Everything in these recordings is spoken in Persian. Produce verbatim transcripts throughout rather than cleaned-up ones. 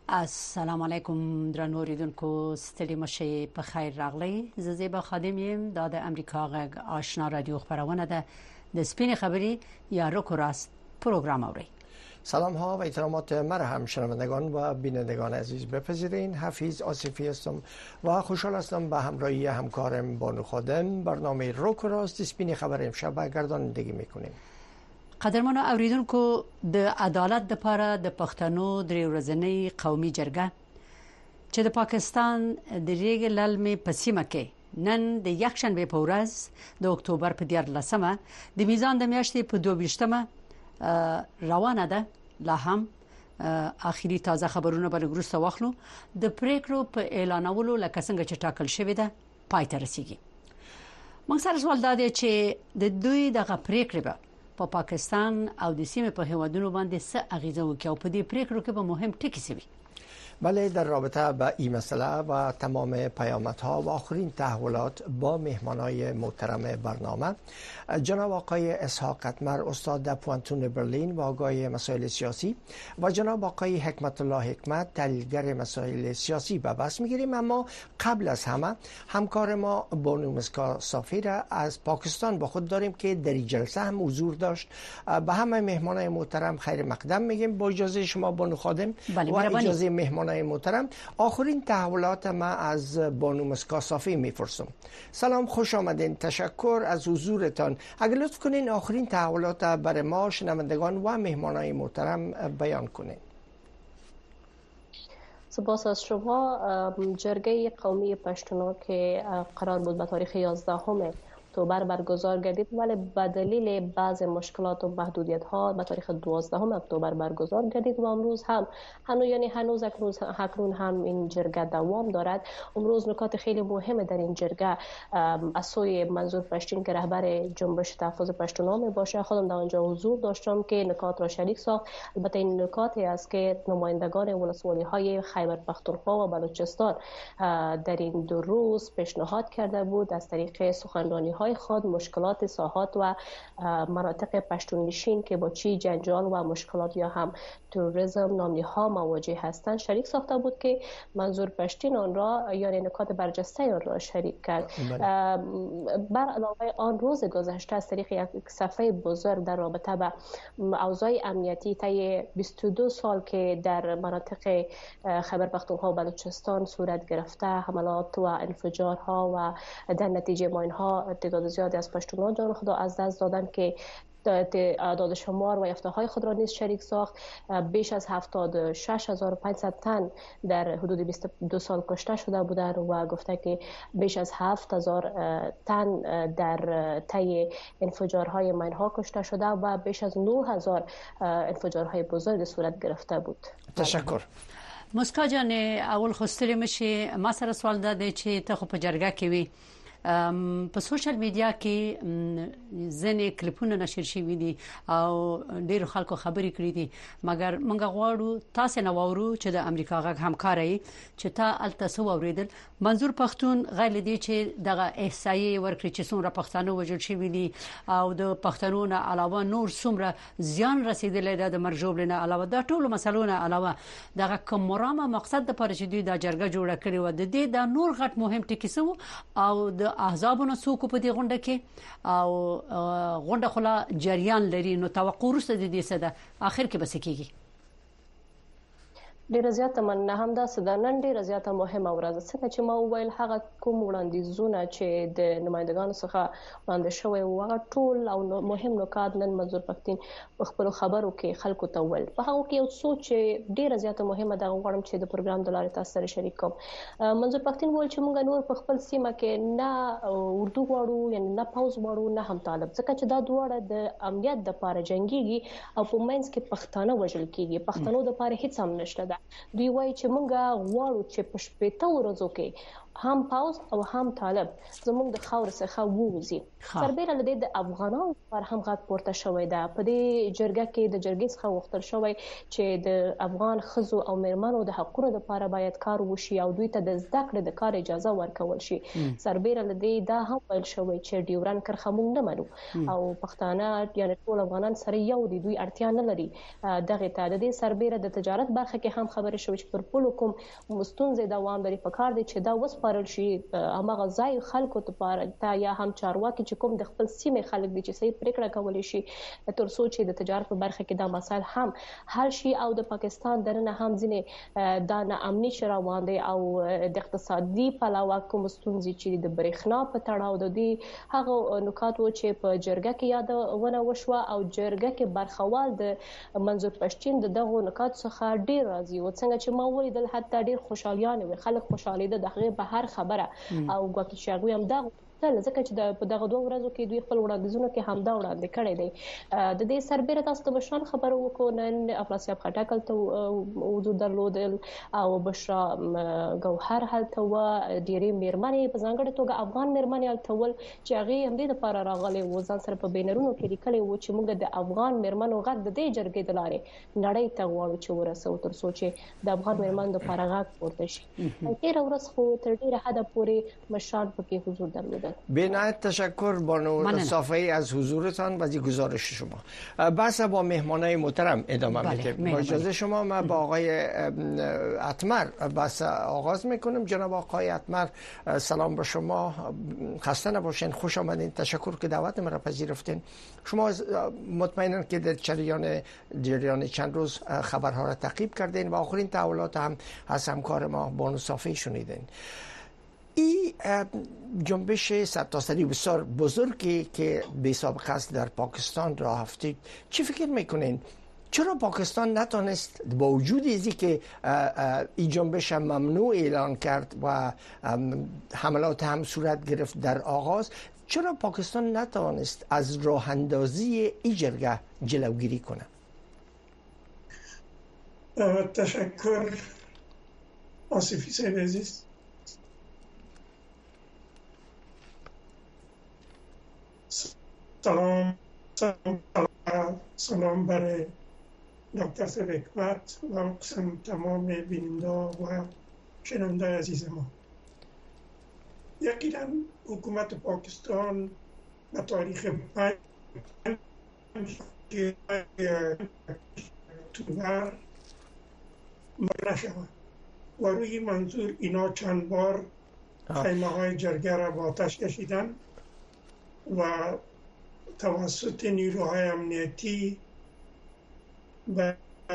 السلام علیکم درنو اوریدونکو ستړي مشه په خیر راغلی زه زیبا خادم یم د امریکا غږ آشنا رادیو خبرونه ده د سپین خبری یا روکو راست پروگرام اوري. سلام ها و احترامات مرحم شنوندگان و بینندگان عزیز بپذیرین. حفیظ آصفی هستم و خوشحال هستم به همراهی همکارم بانو خادم برنامه روکو راست سپین خبر امشب گردانندگی میکنیم. قدرمنو اوریدونکو د عدالت لپاره د پښتنو درې ورځنی قومي جرګه چې د پاکستان د ریګ للمې په سیمه کې نن د یکشنبه په ورځ د اکتوبر په دیارلسمه د میزان د میاشتې په دوه ویشتمه روانه ده. لا هم اخیری تازه خبرونه بل ګروسته واخلو د پریکړو په اعلانولو لکه څنګه چې ټاکل شوی ده پای ته رسیدي. موږ سره سوال ده چې د دوی دغه پریکړه په پا پاکستان او د سیمې په هیوادونو باندې څه اغیزه وکړي او په دې پریکړو کې به مهم ټکي څه وي. بله، در رابطه با این مسئله و تمام پیامدها و آخرین تحولات با مهمانای محترم برنامه جناب آقای اسحاق قطمر استاد در پوانتون برلین و آگاه مسائل سیاسی و جناب آقای حکمت الله حکمت تحلیلگر مسائل سیاسی به بحث میگیریم. اما قبل از همه همکار ما بانو مسکا صافی را از پاکستان با خود داریم که در این جلسه هم حضور داشت. به همه مهمانای محترم خیر مقدم میگیم با اجازه شما بانو خادم. بله، و اجازه مهمان محترم آخرین تحولات ما از بانو مسکا صافی میپرسم. سلام، خوش آمدین، تشکر از حضورتان. اگر لطف کنین آخرین تحولات برای ما شنوندگان و مهمانای محترم بیان کنین. سپاس از شما. جرگه قومی پشتونو که قرار بود به تاریخ یازدهم اکتبر برگزار گردید ولی به دلیل بعض مشکلات و محدودیت ها به تاریخ دوازدهم اکتبر برگزار گردید و امروز هم هنوز یعنی هنوز اکنون هم این جرگه دوام دارد. امروز نکات خیلی مهم در این جرگه از سوی منظور پشتین که رهبر جنبش تحفظ پشتونها می باشه خودم در آنجا حضور داشتم که نکات را شریک ساخت. البته این نکاتی است که نمایندگان ولسوالی های خیبر پختونخوا و بلوچستان در این دو روز پیشنهاد کرده بود از طریق سخنرانی های خود مشکلات ساحات و مناطق پشتون نشین که با چی جنجال و مشکلات یا هم تروریسم نامی ها مواجه هستند شریک ساخته بود که منظور پشتین آن را یعنی نکات برجسته آن را شریک کرد. بر علاوه آن روز گذشته از طریق یک صفحه بزرگ در رابطه با اوضاع امنیتی طی بیست و دو سال که در مناطق خیبر پختونخوا و بلوچستان صورت گرفته حملات و انفجارها و در نتیجه ما اینها تعداد زیادی از پشتونان جان خود از دست دادن که اعداد شمار و یافته‌های خود را نیز شریک ساخت. بیش از هفتاد و شش هزار و پانصد تن در حدود بیست و دو سال کشته شده بودند و گفته که بیش از هفت هزار تن در طی انفجارهای ماین‌ها کشته شده و بیش از نه هزار انفجارهای بزرگ صورت گرفته بود. تشکر. مسکا جان، اول خوستری مشي ما سره سوال ده چې ته خو په جرګه کې وي په سوشل میډیا کې ځنې کلیپونه نشر شوي دي او ډېر خلکو خبرې کړې دي مګر موږ غواړو تاسو نه وورو چې د امریکا غږ همکاري چې تا التسو اوریدل منظور پښتون غیر دي چې دغه احصایي ورکړي چې څومره پښتانه وژل شوي دي او د پښتنو نه علاوه نور څومره زیان رسیدلی ده د مرجوب نه علاوه دا ټول مسلونه علاوه دغه کوم مرامه مقصد د پاره چې دوی د جرګه جوړه کړې و د دې د نور غټ مهم ټکی سو او د احزابونو څوک په دې غونډه کې او غونډه خلا جریان لري نو توقع ورسته دي څه ده اخر کې بس کېږي. ډیره زیاته مننه. هم دا سدانن ډیره زیاته مهمه ورځ څنګه چې ما وویل هغه کوم وړاندیزونه چې د نمائندگانو څخه وړاندې شوی و هغه ټول او مهم نکات نن منظور پښتين په خپل خبرو کې خلکو ته ویل. په هغه کې یو څه چې ډیره زیاته مهمه ده غواړم چې د پروګرام د لارې تاسو سره شریک کوم. منظور پښتين ویل چې موږ نور په خپل سیمه کې نه اردو غواړو یعنی نه پاوز غواړو نه هم طالب ځکه چې دا دواړه د امنیت د لپاره جنگيږي او په منځ کې پښتانه وژل کیږي. پښتنو د لپاره هیڅ هم نشته. دوی وایي چې موږ غواړو چې په شپږ ورځو کې هم پاوز او هم طالب زموږ د خاور څخه ووزي سربېره لدې د افغانانو پر هم غږ پورته شوی دا په دې جرګه کې د جرګې څخه وختل شوی چې د افغان خزو او مېرمنو د حقوقو لپاره باید کار وشي او دوی ته د زده کړې د کار اجازه ورکول شي سربېره لدې دا هم ویل شوی چې ډیورن کرښه موږ نه منو او پښتانه یعنی ټول افغانان سره یو دي دوی اړتیا نه لري دغه ته د دې سربېره د تجارت برخه کې هم خبرې شوې چې پر پلو کوم مستونزې دوام لري په کار دي چې دا وس پرل شي امغه ځای خلکو ته یا هم چارواکي چې کوم د خپل سیمې خلک دي چې صحیح پریکړه کولی شي تر څو چې د تجارت په برخه کې دا مسایل هم حل شي او د پاکستان درنه هم ځینې د ناامني شروان دي او د اقتصادي پلوه کوم ستونزې چې د برېښنا په تړاو د دې هغه نکات و چې په جرګه کې یادونه وشوه او جرګه کې برخوال د منظور پښتين دغه نکات څخه ډیر راضي و څنګه چې ما ولیدل حتی ډیر خوشالیان وي خلک خوشاله ده دغه په هر خبره او ګوتې شاغوي هم دا تل ځکه چې په دغه دوه ورځو کې دوی خپل وړاندیزونه کې همدا وړاندې کړي دي د دې سربېره تاسو ته بشان خبرو وکړو نن افراسیاب خټک ته وجود درلودل او بشرا ګوهر هلته و ډېرې مېرمنې په ځانګړې توګه افغان مېرمنې هلته ول چې هغه هم دې لپاره راغلي و ځان سره په بینرونو کې لیکلي و چې موږ د افغان مېرمنو غږ د دې جرګې د لارې نړۍ ته غواړو چې ورسو تر څو چې د افغان مېرمنو لپاره غږ پورته شي تیر ورځ خو تر ډېره حده پورې مشران پکې حضور درلودل بی‌نهایت تشکر بانو صافی از حضورتان و از گزارش شما. بحث با مهمانای محترم ادامه میدیم. با اجازه شما ما با آقای اتمر بحث آغاز میکنیم. جناب آقای اتمر سلام به شما، خسته نباشین، خوش آمدین، تشکر که دعوت ما را پذیرفتین. شما مطمئناً که در جریان جریان چند روز خبرها را تعقیب کردین و آخرین تحولات هم از همکار ما بانو صافی شنیدین. این جنبش سرتاسری بسیار بزرگی که بی سابقه است در پاکستان راه افتید، چی فکر میکنین؟ چرا پاکستان نتونست با وجود ازی که این جنبش ممنوع اعلان کرد و حملات هم صورت گرفت در آغاز، چرا پاکستان نتونست از راه اندازی این جرگه جلوگیری کنه؟ تشکر آصفی صاحب عزیز. سلام سلام سلام برای دکتر صاحب حکمت و تمام بیننده و شنونده عزیز ما. یقینا حکومت پاکستان به تاریخ پنج اکتبر مطرح شود و روی منظور اینا چند بار خیمه های جرگه را با آتش کشیدن و توسط نیروهای امنیتی و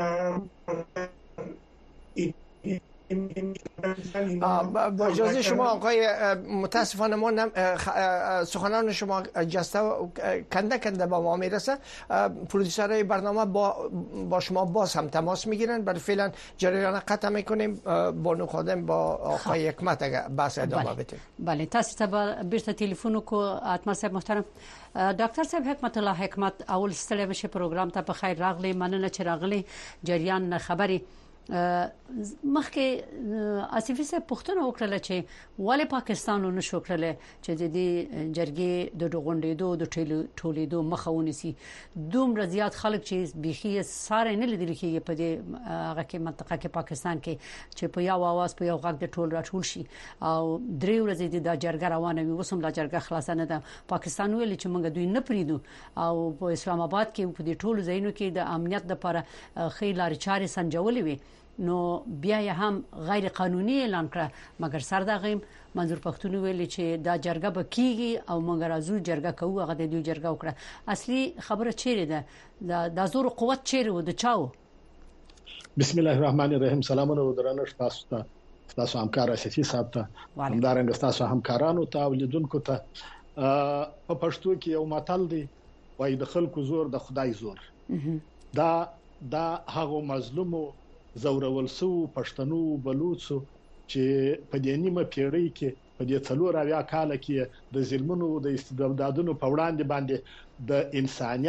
با اجازه شما آقای متاسفانه ما نم... سخنان شما جسته و کنده کنده با ما میرسه. پرودوسرهای برنامه با با شما باز هم تماس میگیرن. برای فعلا جریان قطع میکنیم. بانو خادم با آقای حکمت اگر بحث ادامه بدیم. بله تاسو ته بیرته ټلیفون کو اتمر صاحب محترم. ډاکټر صاحب حکمت الله حکمت اول ستړي مشه پروګرام ته په خیر راغلی، مننه چې راغلی. جریان خبري مخکې آصفي صاحب پوښتنه وکړه چې ولې پاکستان نه شو کړل چې د دې جرګې د غونډېدو د ټولیدو مخه ونیسي. دومره زیات خلک چې بيخي ساره نه لیدل کېږي په دې هغه کې منطقه کې پاکستان کې چې په یو आवाज په یو غږ د ټول راټول شي او درې ورځې د جرګه روانه وي. وسم لا جرګه خلاص نه ده. پاکستان ویل چې موږ دوی نه پریدو او په اسلام آباد کې په دې ټولو ځایونو کې د امنیت لپاره خې لارې چارې سنجولې وي نو بیا یې هم غیر قانوني اعلان کړ. مګر سر دغه منظور پښتون ویل چې دا جرګه به کیږي او موږ راځو جرګه کوو. هغه د دوی جرګه وکړه. اصلي خبره چیرې ده؟ د زور قوت چیرې و د چاو؟ بسم الله الرحمن الرحیم. سلامونه درنښت تاسو ته، تاسو همکار اساسي صاحب ته، همدارنګه تاسو همکارانو ته او لیدونکو ته. په پښتو کې یو متل دی وایي د خلکو زور د خدای زور. دا دا هغه مظلومو زورول سو پښتنو بلوڅو چې په دې نیمه پیړۍ کې په دې څلور اویا کال کې د ظلمونو د استبدادونو په وړاندې باندې د انسانيت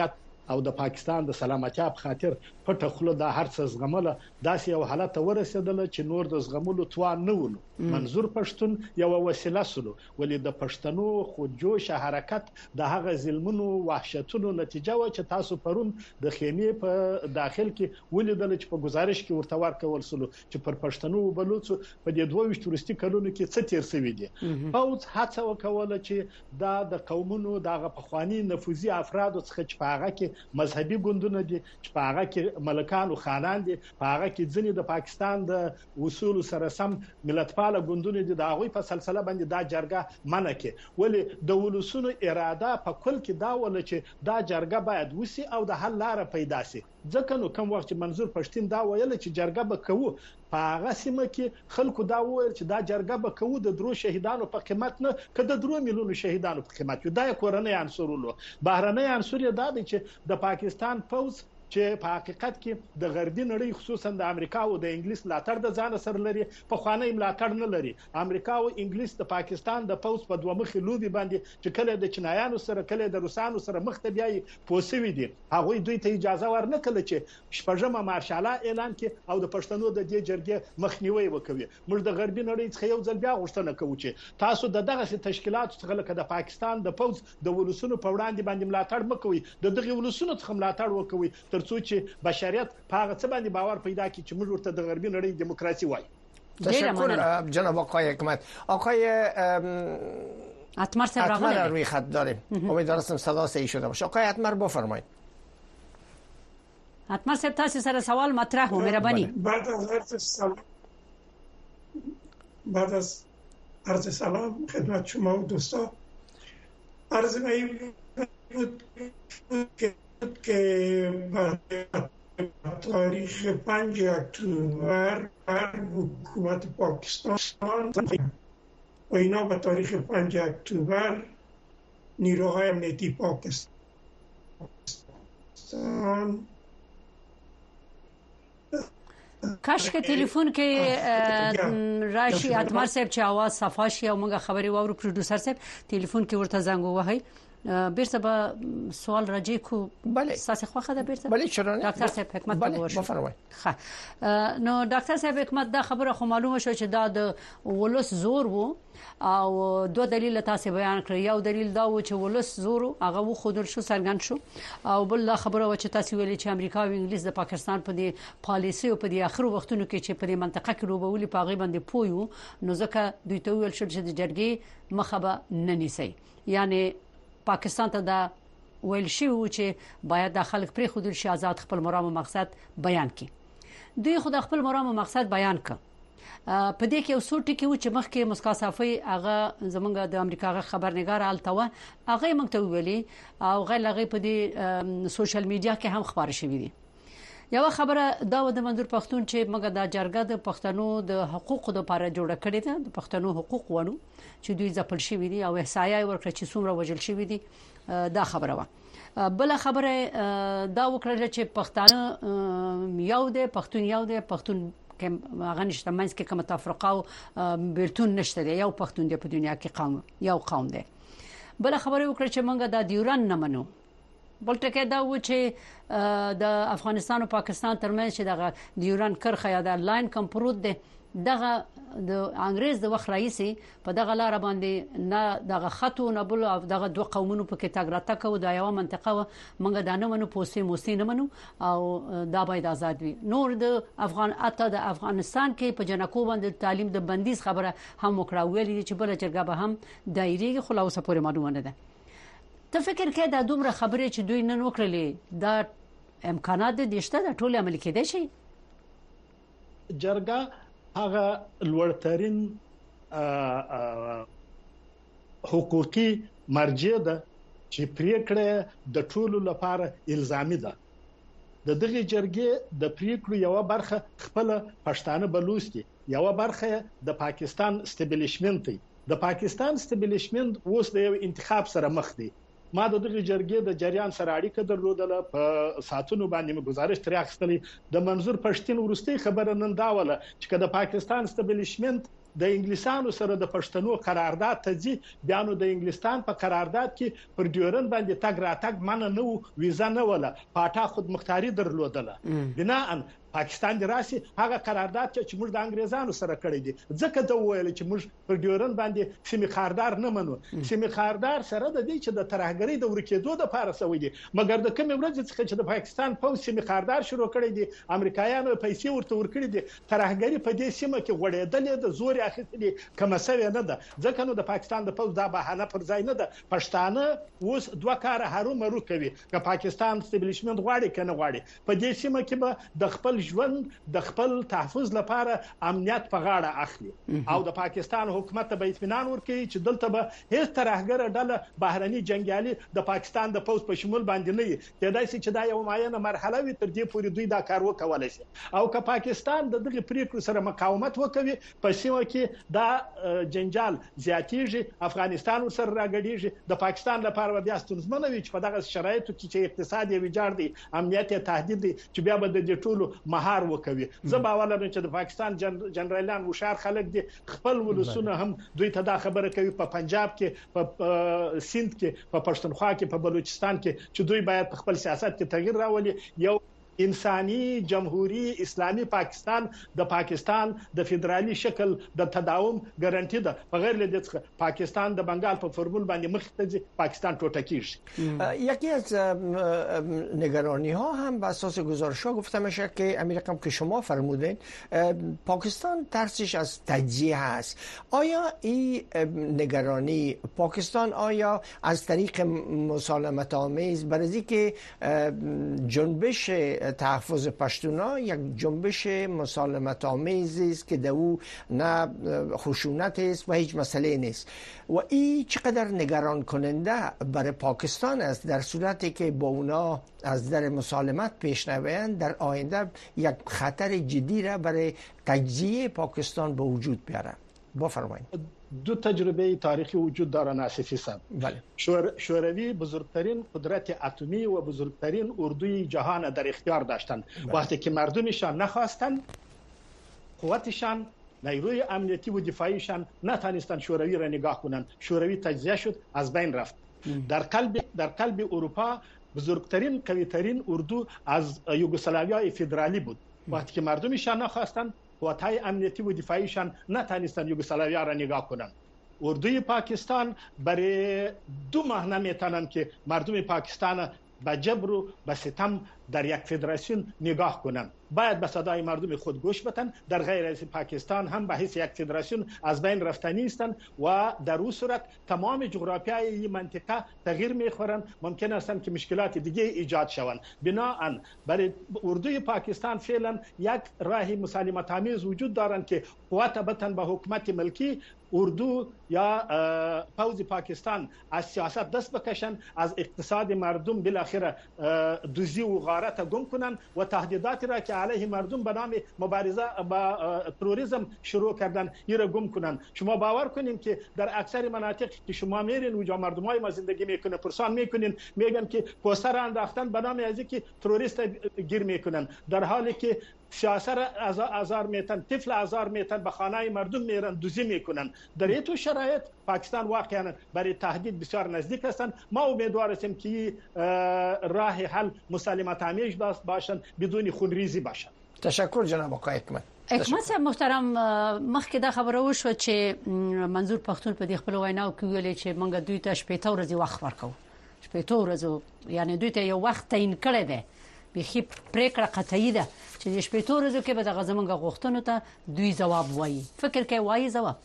او د پاکستان د سلامتیا په خاطر پټه خوله د هر څه زغمله داسې یو حالت ورسېدل چې نور د زغملو توان نه ولو. منظور پښتون یو وسیله سلو ولې د پښتنو خودجوش حرکت د هغه ظلمونو وحشتونو نتیجه و چې تاسو پرون د خیمې په داخل کې ولیدل چې په گزارش کې ورته ورکول سلو چې پر پښتنو بلوڅ په دې دوه ویشت ورستي کلونو کې څه تیر شوی دي. پوز هڅه وکوله چې دا د قومونو دغه پخوانی نفوذي افراد څخه چې په هغه کې مذهبي ګوندونه دي چې په هغه کې ملکان او خانان دي په هغه کې ځینې د پاکستان د اصول سره سم ملتپاله ګوندونه دي د هغه په سلسله باندې دا جرګه منع کې ولې د ولسونو اراده په کل کې دا ول چې دا جرګه باید وسی او د حل لار پیدا شي. ځکه نو کوم وخت منظور پښتون دا ویل چې جرګه به کوو په هغه سیمه کې خلکو دا ویل چې دا جرګه به کوو د درو شهیدانو په قیمت نه کده درو میلیونو شهیدانو په قیمت دا کورنۍ عنصر ولو. بهرنۍ عنصر دا دی چې د پاکستان پوز چې په حقیقت کې د غربي نړۍ خصوصا د امریکا او د انګلیس ملاتړ د ځان سره لري په خوانی ملاتړ نه لري. امریکا او انګلیس د پاکستان د پوز په دوه مخې لوبي باندې چې کله د چینایانو سره کله د روسانو سره مخ ته بیاي پوسوي دي هغه دوی ته اجازه ورنه کړل چې شپږمه مارشاله اعلان کړي او د پښتنو د دې جرګې مخنیوي وکوي. موږ د غربي نړۍ څخه یو ځل بیا غوښتنه کوو چې تاسو د دغه تشکیلات څخه لکه د پاکستان د پوز د ولسونو په وړاندې باندې ملاتړ مکوي د دغه ولسونو څخه ملاتړ وکوي ترڅو چې بشریت په هغه څه باندې باور پیدا کړي چې موږ ورته د غربي نړۍ دیموکراسي وایي. تشکر جناب آقای حکمت. آقای اتمر صاحب اتمر روی خط داریم امیدوارم صدا صحیح شده باشه. آقای اتمر بفرمایید. اتمر صاحب تاسو سره سوال مطرح و مهرباني. بعد از عرض سلام بعد از عرض سلام خدمت شما و دوستان عرض می بود که که تاریخ پنج اکتبر حکومت پاکستان و اینا به تاریخ پنج اکتبر نیروهای امنیتی پاکستان کاش که تلیفون کې راشي اتمر صاحب چې आवाज صفا شي او موږ خبري وورو پروډوسر صاحب تلیفون کې ورته زنګ ووهي بیرته به سوال راځي کو بله ساسي خوخه ده بیرته بله چرا نه ډاکټر صاحب حکمت بله بفرمایئ. ښه نو ډاکټر صاحب حکمت دا خبره خو معلومه شو چې دا د ولس زور وو او دوه دلیل تاسو بیان کړی. یو دلیل دا و چې ولس زور هغه و خودل شو سرګن شو او بل خبره و چې تاسو ویلي چې امریکا او انګلیس د پاکستان په دې پالیسي او په دې اخر وختونو کې چې په دې منطقه کې روبولي په غي باندې پویو نو ځکه دوی ته ویل شو چې د جرګې مخبه نه نیسي. یعنی پاکستان ته دا ویل شي چې باید د خلک پرې خودل شي آزاد خپل مرام او مقصد بیان کړي. دوی خود خپل مرام او مقصد بیان کړ. په دې کې یو څو ټکي و چې مخکې مسکا صافي هغه زمونږ د امریکا خبرنګار آلتوه هغه موږ ته ویلي او غیر هغه په دې سوشل میډیا کې هم خبر شوی دي. یو خبره دا و د منظور پښتون چې موږ د جرګه د پښتنو د حقوقو لپاره جوړه کړې ده د پښتنو حقوق ونه چې دوی ځپل شوی دي او احصایه ورکړي چې څومره وجل شوی دي دا خبره و. بل خبره دا وکړه چې پښتانه یو دی پښتون یو دی پښتون کې هغه نشته منځ کې کوم تفرقه او بیلتون نشته دی یو پښتون دی په دنیا کې قوم یو قوم دی. بل خبره وکړه چې موږ د دیوران نه منو. بل ټکی دا و چې د افغانستان او پاکستان ترمنځ چې دغه دیوران کرخه یا د لاین کمپروت دی دغه د انګريز د وخت رئیسي په دغه لار باندې نه دغه خطو نه بل او دغه دوه قومونو په کې تاګراته کو د یو منطقه منګه دانه منو پوسې موسې نه منو او دا باید آزاد وي. نور د افغان اته د افغانستان کې په جنکو باندې تعلیم د بندیز خبره هم وکړه ویلي چې بل جرګه به هم دایریږي خلاصه پورې معلومه نه ده. ته فکر کې دا دومره خبره چې دوی نن وکړلې دا امکانات دي شته د ټول عمل کېدای شي. جرګه هغه لوړترین حقوقي مرجع ده چې پریکړه د ټولو لپاره الزامي ده. د دغه جرګې د پریکړو یو برخه خپل پښتانه بلوچ دي یو برخه د پاکستان استابلیشمنت دی. د پاکستان استابلیشمنت اوس د یو انتخاب سره مخ دی. ما د دغه جرګې د جریان سره اړیکه درلودله په ساتونو باندې مې گزارش ترې اخیستلې د منظور پښتون ورستي خبره نن دا وله چې د پاکستان استابلیشمنت د انګلیسانو سره د پښتنو قرارداد ته ځي بیا نو د انګلستان په قرارداد کې پر ډیورن باندې تګ راتګ منع نه و ویزا نه ولا پاټا خود مختاري درلودله بنا ان پاکستان د راسي هغه قرارداد چې موږ د انګريزانو سره کړی دي ځکه دا ویل چې موږ پر ډیورن باندې سیمه خاردار نه منو سیمه خاردار سره د دې چې د ترهګری د ورکېدو د پاره سوي دي مګر د کوم ورځ څخه چې د پاکستان په سیمه خاردار شروع کړی دي امریکایانو پیسې ورته ورکړي دي ترهګری په دې سیمه کې غوړېدل د زور اخیستلې کومه سوي نه ده ځکه نو د پاکستان د پوز دا بهانه پر ځای نه ده پښتانه اوس دوه کار هرو مرو کوي چې پاکستان استابلیشمنت غواړي کنه غواړي په دې سیمه کې به د خپل ژوند د خپل تحفظ لپاره امنیت په غاړه اخلي او د پاکستان حکومت به اطمینان ورکړي چې دلته به هیڅ ترهګر ډله بهرني جنگیالي د پاکستان د پوز په شمول باندې نه وي کېدای شي چې دا یو معینه مرحله وي تر دې پورې دوی دا کار وکولای شي او که پاکستان د دغه پریکړو سره مقاومت وکوي په سیمه کې دا جنجال زیاتیږي افغانستان سره راګډیږي د پاکستان لپاره بیا ستونزمن وي چې په دغه شرایطو کې چې اقتصاد یې ویجاړ دي امنیت یې تهدید دي چې بیا به د دې ټولو مهار وکوي زه باور لرم چې د پاکستان جنرالان وشار خلک دي خپل ولسونه هم دوی ته دا خبره کوي په پنجاب کې په سند کې په پښتونخوا کې په بلوچستان کې چې دوی باید خپل سیاست کې تغییر راولي یو انساني جمهوریت اسلامي پاکستان د پاکستان د فدرالي شکل د تداوم ګارانټي ده بغیر له دې څخه پاکستان د بنگال په فرمول باندې مخ ته ځي پاکستان ټوټه کیږي یکی از نگرانی ها هم بر اساس گزارش ها گفته میشه که امیر رقم که شما فرمودین پاکستان ترسش از تجزیه هست آیا این نگرانی پاکستان آیا از طریق مسالمت آمیز برای که جنبش تحفظ پشتونا یک جنبش مسالمت آمیز است که در او نه خشونت است و هیچ مسئله نیست و این چقدر نگران کننده برای پاکستان است در صورتی که با اونا از در مسالمت پیش نروند در آینده یک خطر جدی را برای تجزیه پاکستان به وجود بیاره بفرمایید دو تجربه تاریخی وجود دارن آسفی صاحب بله شور... شوروی بزرگترین قدرت اتمی و بزرگترین اردوی جهان در اختیار داشتن بله. وقتی که مردمشان نخواستن قوتشان نیروی امنیتی و دفاعیشان نتانستن شوروی را نگاه کنن شوروی تجزیه شد از بین رفت ام. در قلب در قلب اروپا بزرگترین قویترین اردو از یوگسلاویای فدرالی بود وقتی که مردمشان نخواستن قوت‌های امنیتی و دفاعیشان نتانستن یوگسلاویا را نگاه کنن اردوی پاکستان برای دو ماه نمیتونن که مردم پاکستان با جبر و با ستم در یک فدراسیون نگاه کنن باید به صدای مردم خود گوش بدن در غیر از پاکستان هم به حیث یک فدراسیون از بین رفتنی هستند و در اون صورت تمام جغرافیای این منطقه تغییر میخورن ممکن است که مشکلات دیگه ایجاد شوند بنابراین برای اردوی پاکستان فعلا یک راه مسالمت آمیز وجود دارند که قوت بتن به حکومت ملکی اردو یا پوز پاکستان از سیاست دست بکشن از اقتصاد مردم بالاخره دوزی و غارت گم کنن و تهدیداتی را که علیه مردم به نام مبارزه با تروریسم شروع کردن این را گم کنن شما باور کنین که در اکثر مناطق که شما میرین و جا مردمای ما زندگی میکنه پرسان میکنین میگن که پوستر انداختن به نام ازی که تروریست گیر میکنن در حالی که سیاست آزار میتن طفل آزار میتن به خانه مردم میرن دوزی میکنن در این تو شرایط پاکستان واقعا برای تهدید بسیار نزدیک هستند ما امیدوار هستیم که راه حل مسالمت آمیز باشن بدون خونریزی باشن تشکر جناب آقای حکمت حکمت صاحب محترم مخکې دا خبره وشو چې منظور پښتون په دې خپل ویناو کې ویل چې موږ دوی ته شپږ ورځې وخت ورکو شپږ ورځې یعنی دوی ته یو وخت تعین کړی دی بخي پریکړه قطعی ده چې شپږ ورځې کې به د غزمنګ غوښتنو ته دوی جواب وایي فکر کوي وایي جواب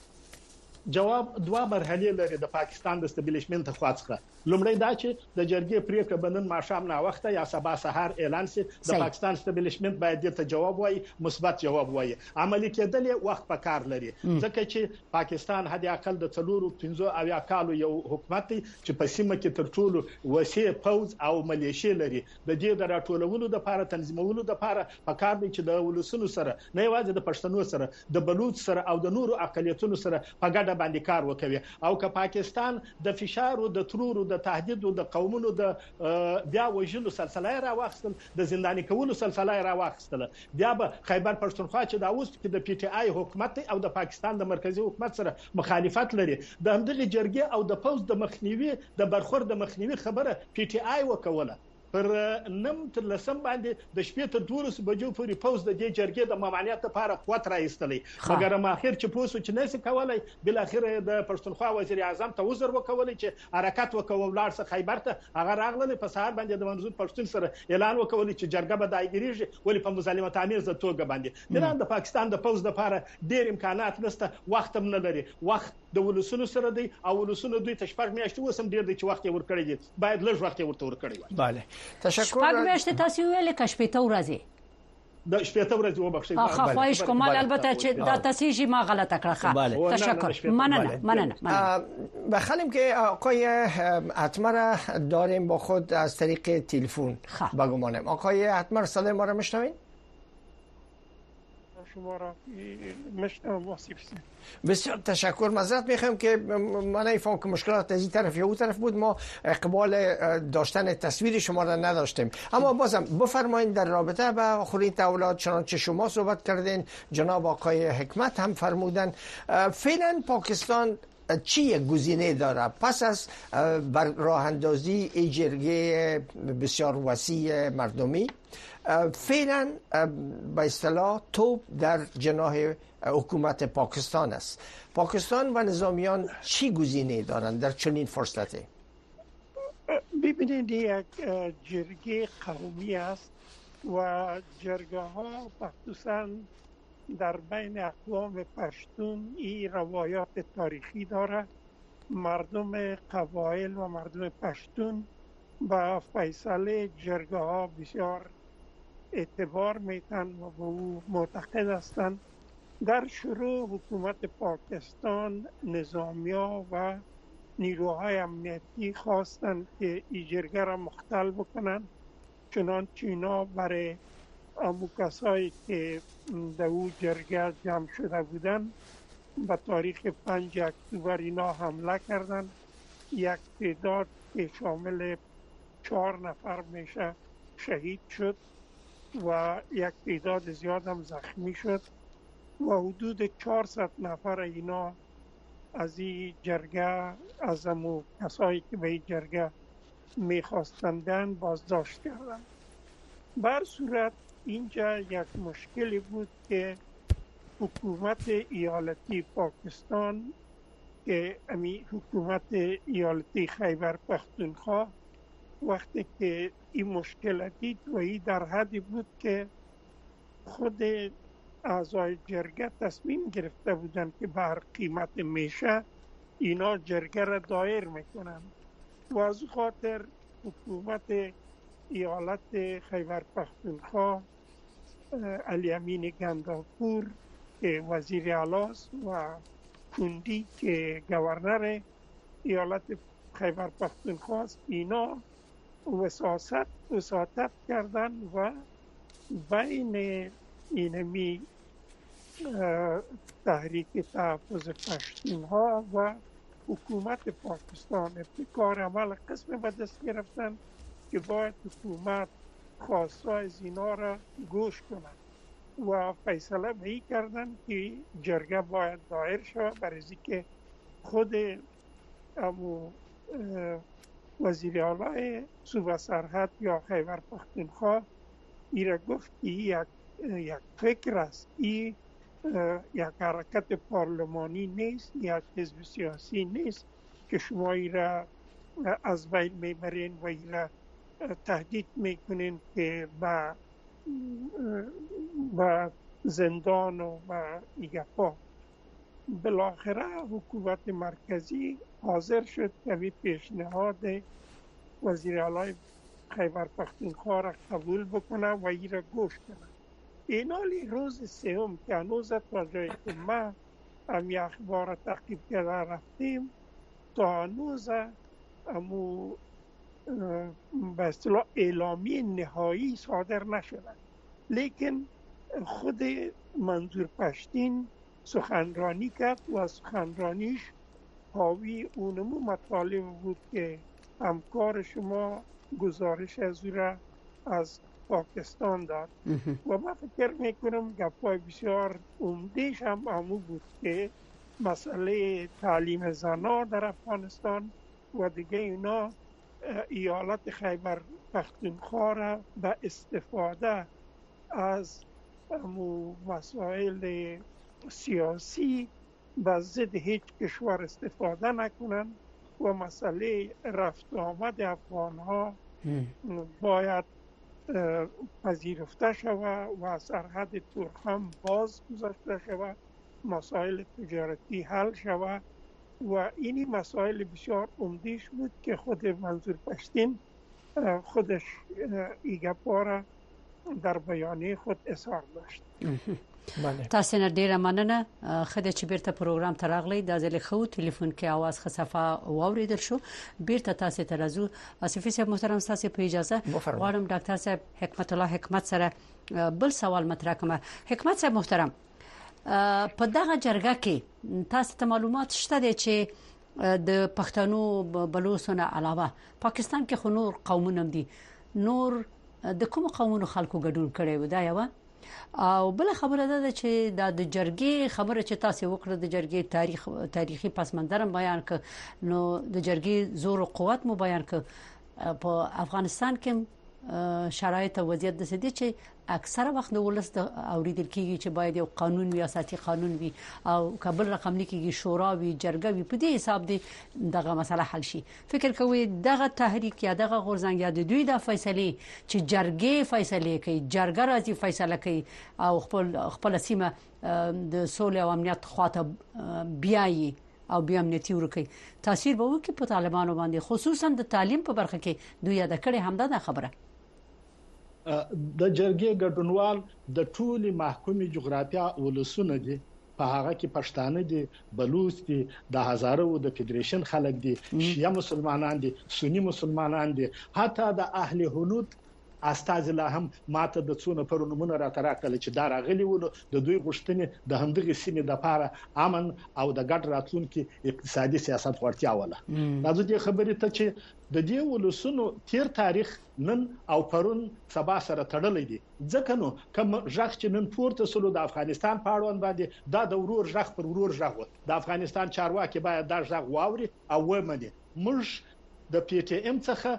جواب دوه مرحلې لري د پاکستان د استابلیشمنت خواڅخه لومړی دا چې د جرګې پریکړه بنن ماښام نه وخت یا سبا سحر اعلان شي د پاکستان استابلیشمنت باید ته جواب وایي مثبت جواب وایي عملی کېدل وخت په کار لري ځکه چې پاکستان هدي اقل د څلورو پنځو اویا کالو یو حکومت دی چې په سیمه کې تر ټولو وسیع پوز او ملیشي لري د دې د راټولولو د لپاره تنظیمولو د لپاره په کار دی چې د ولسونو سره نه یوازې د پښتنو سره د بلوچ سره او د نورو اقلیتونو سره په ګډه را باندې کار وکوي. او که پاکستان د فشار او د ترور او د تهدید او د قومونو د بیا وژلو سلسله را واخستل، د زنداني کولو سلسله را واخستل، بیا به خیبر پښتونخوا چې دا اوس کې د پی ټی آی حکومت او د پاکستان د مرکزی حکومت سره مخالفت لري، د همدغه جرګې او د پوز د مخنیوي د برخورد د مخنیوي خبره پی ټی آی وکوله. پر نم تر لسم باندې د شپې تر دولس بجو پورې پوز د دې جرګې د ممانعت لپاره قوت راایستلې، مګر ماخر چې پوسو چې نسی کولای، بل اخر د پښتونخوا وزیر اعظم ته وزر وکولای چې حرکت وکوي ولار څخه خیبر ته هغه راغله په سهار باندې د منظور پښتون سره اعلان وکولای چې جرګه به دایګریږي، ولی په مظالمت آمیز توګه باندې نن د پاکستان د پوز لپاره ډیر امکانات نشته، وخت هم نه لري، وخت د ولسونو سره دی او ولسونو دوی ته شپږ میاشتې وسم ډیر دی چې وخت یې ورکړی دی، باید لږ وخت یې ورته ورکړی وای. بله تشکر. شپږ میاشتې تاسو ویل که شپېته ورځې د شپېته ورځې وبخښئ. اخ خواهش کوم البته چې دا تصحیح ما غلطه کړه. تشکر. مننه مننه. بخلیم که آقای اتمر داریم با خود از طریق تلفن بگمانم. آقای اتمر صدای ما را میشنوین؟ شما را میشنوم واصف. بسیار تشکر. معذرت میخوایم که من نمیفهم که مشکلات از این طرف یا اون طرف بود، ما اقبال داشتن تصویر شما را نداشتیم، اما بازم بفرمایید در رابطه با آخرین تحولات چنانچه شما صحبت کردین، جناب آقای حکمت هم فرمودن، فعلا پاکستان چی گزینه داره پس از راه اندازی این جرگه بسیار وسیع مردمی؟ فعلا به اصطلاح توپ در جناح حکومت پاکستان است. پاکستان و نظامیان چی گزینه دارند در چنین فرصتی؟ ببینید یک جرگه قومی است و جرگه ها مخصوصا در بین اقوام پشتون این روایات تاریخی داره. مردم قبایل و مردم پشتون با فیصله جرگه ها بسیار اعتبار میتن و به او معتقد هستند. در شروع حکومت پاکستان نظامیا و نیروهای امنیتی خواستند که این جرگه را مختل بکنند، چنانچه اینا برای امو کسایی که در او جرگه جمع شده بودند به تاریخ پنج اکتبر اینا حمله کردند. یک تعداد که شامل چهار نفر میشه شهید شد و یک تعداد زیاد هم زخمی شد و حدود چهارصد نفر اینا از این جرگه، از امو کسایی که به این جرگه میخواستندن بازداشت کردند. بر صورت اینجا یک مشکلی بود که حکومت ایالتی پاکستان که امی حکومت ایالتی خیبر پختونخوا وقتی که این مشکل دید و این در حدی بود که خود اعضای جرگه تصمیم گرفته بودند که بر قیمت میشه اینا جرگه را دایر میکنن و از خاطر حکومت ایالت خیبر پختونخوا علی امین گنداپور که وزیر اعلی و کندی که گورنر ایالت خیبر پختونخوا است، اینا وساست وساطت کردن و بین اینمی تحریک تحفظ پشتونها و حکومت پاکستان ابتکار عمل قسم به دست گرفتن که باید حکومت خواستای از اینا را گوش کنند و فیصله به این کردن که جرگه باید دایر شود، برای که خود امو وزیر اعلی صوبه سرحد یا خیبر پختونخوا ای را گفت که یک یک فکر است، این یک حرکت پارلمانی نیست، یک حزب سیاسی نیست که شما ای را از بین میبرین و ای را تهدید میکنین که با با زندان و با ایگپا. بالاخره حکومت مرکزی حاضر شد که پیشنهاد وزیر اعلی خیبر پختونخوا را قبول بکنه و ای را گوش کنه. اینالی روز سوم که هنوز تا جایی که ما همی اخبار را تعقیب کرده رفتیم تا هنوز امو به اصطلاح اعلامی نهایی صادر نشده، لیکن خود منظور پشتین سخنرانی کرد و سخنرانیش حاوی اونمو مطالب بود که همکار شما گزارش از او را از پاکستان داد و من فکر میکنم گپای بسیار عمده‌اش هم همون بود که مسئله تعلیم زنان در افغانستان و دیگه اینا ایالت خیبر پختونخوا را به استفاده از مسائل سیاسی به ضد هیچ کشور استفاده نکنن و مسئله رفت آمد افغان ها باید پذیرفته شود و سرحد ترکم باز گذاشته شود، مسائل تجارتی حل شود و اینی مسائل بسیار عمده‌اش بود که خود منظور پشتین خودش ایگپا را در بیانیه خود اظهار داشت. تاسو نه ډیره مننه خدای چې بیرته پروګرام ته راغلی د ځلې خو ټلیفون کې आवाज خصفه واوریدل شو بیرته تاسو ته راځو. اسفي صاحب محترم تاسو په اجازه غواړم ډاکټر صاحب حکمت الله حکمت سره بل سوال مطرح کوم. حکمت صاحب محترم په دغه جرګه کې تاسو ته معلومات شته دي چې د پښتنو بلوچستان علاوه پاکستان کې خو نور قومونه دي، نور د کوم قومونو خلکو ګډون کړي و دا یو او بل خبره ده چې د جرګې خبره چې تاسو وکړه د جرګې تاریخ تاریخي پس منظر بیان ک نو د جرګې زور او قوت مو بیان ک په افغانستان کې شرایط او وضعیت د سدي چې اکثره وخت د ولس د اوریدل کیږي چې باید یو قانون وي اساسي قانون وي او کابل رقم لیکيږي شورا وي جرګه وي په دې حساب دي دغه مسله حل شي. فکر کوي دغه تحریک یا دغه غورځنګ یا د دوی د فیصله چې جرګې فیصله کوي جرګه راځي فیصله کوي او خپل خپل سیمه د سولې او امنیت خواته بیاي او بیا امنیتي ورکي تاثیر به وکړي په طالبانو باندې خصوصا د تعلیم په برخه کې دوی د کړي همدا خبره د جرګې ګډونوال د ټولي محکومي جغرافیا ولسونه دي، په هغه کې پښتانه دي، بلوچ دي، د هزارو د فدریشن خلک دي، شیعه مسلمانان دي، سنی مسلمانان دي، حتی د اهل حنود استاذ لا هم ماته د څونه پرونمونه را تراکل چې دا راغلي ول د دوی غشتنې د همدغه سیمې د لپاره امن او د ګډ راتلونکو اقتصادي سیاست ورتیا وله. راځي د خبرې ته چې د دې ولسونو تیر تاریخ نن او پرون سبا سره تړلې دي، ځکه نو کوم ژغ چې نن پورته سلو د افغانستان په اړوند باندې دا د ورور ژغ پر ورور ژغ و د افغانستان چارواکي باید دا ژغ واوري او ومني. موږ د پی ټی ایم څخه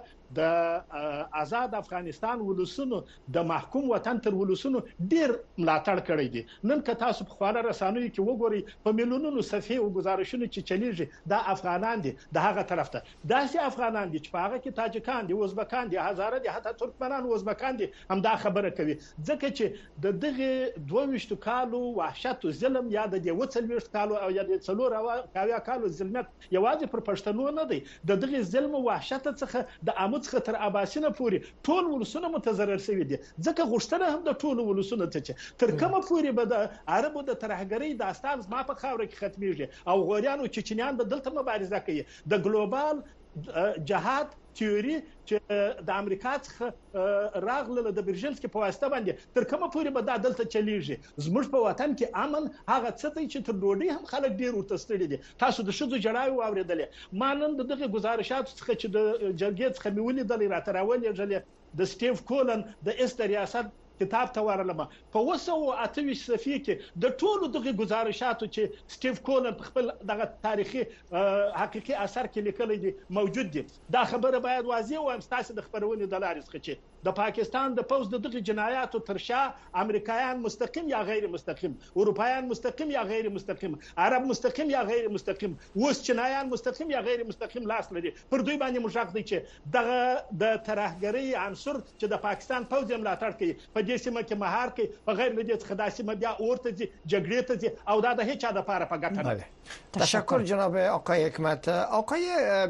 د آزاد افغانستان ولسونو د محکوم وطن تر ولسونو ډیر ملاتړ کړی دي. نن که تاسو په خواله رسانوي کې وګورئ په میلیونونو صفحې او گزارشونه چې چلیږي دا افغانان دي د هغه طرف ته داسې افغانان دي چې په هغه کې تاجکان دي، ازبکان دي، هزاره دي، حتی ترکمنان او ازبکان دي هم دا خبره کوي، ځکه چې د دغه دوه ویشت کالو وحشت او ظلم یا د دې وڅلويشت کالو او یا د څلور او کالو ظلمت یوازې پر پښتنو نه دی، د دغه ظلم او وحشت څخه د امت خطر عباسینه پوری ټول ولسونه متضرر شوی دي، ځکه غوښتنه هم د ټول ولسونه ته چې تر کومه پوری به د عربو د ترهګری داستان ما په خاور کې ختميږي او غوریانو چچنیان به دلته مبارزه کوي. د ګلوبال جهاد تیوري چې د امریکا څخه راغله د برژلسکي په واسطه باندې تر کومه پورې به دا دلته چلیږي. زموږ په وطن کې امن هغه څه دی چې تر ډوډۍ هم خلک ډیر ورته ستړي دي. تاسو د شذو جړاوي واوریدلې، ما نن دغه گزارشات څخه چې د جرګې څخه میولې د راتراولې جلې د سټیف کولن د است ریاست کتاب ته ورلم په وسو اتوي صفحې کې د ټولو دغه گزارشاتو چې سټیف کولن په خپل دغه تاریخي حقيقي اثر کې لیکل دي موجود دي. دا خبره باید واضح او تاسو د خبرونې د لارې څخه چې د پاکستان د پوز د دغه جنایاتو ترشا امریکایان مستقیم یا غیر مستقیم، اروپایان مستقیم یا غیر مستقیم، عرب مستقیم یا غیر مستقیم، وس چینایان مستقیم یا غیر مستقیم لاس لري پر دوی باندې مشاق دي چې دغه د ترهګری عنصر چې د پاکستان پوز ملاتړ کوي په دې سیمه کې مهار کوي په غیر لدې څخه د سیمه بیا اورته دي جګړې ته دي او دا د هیڅ د لپاره په ګټه نه. تشکر جناب آقای حکمت. آقای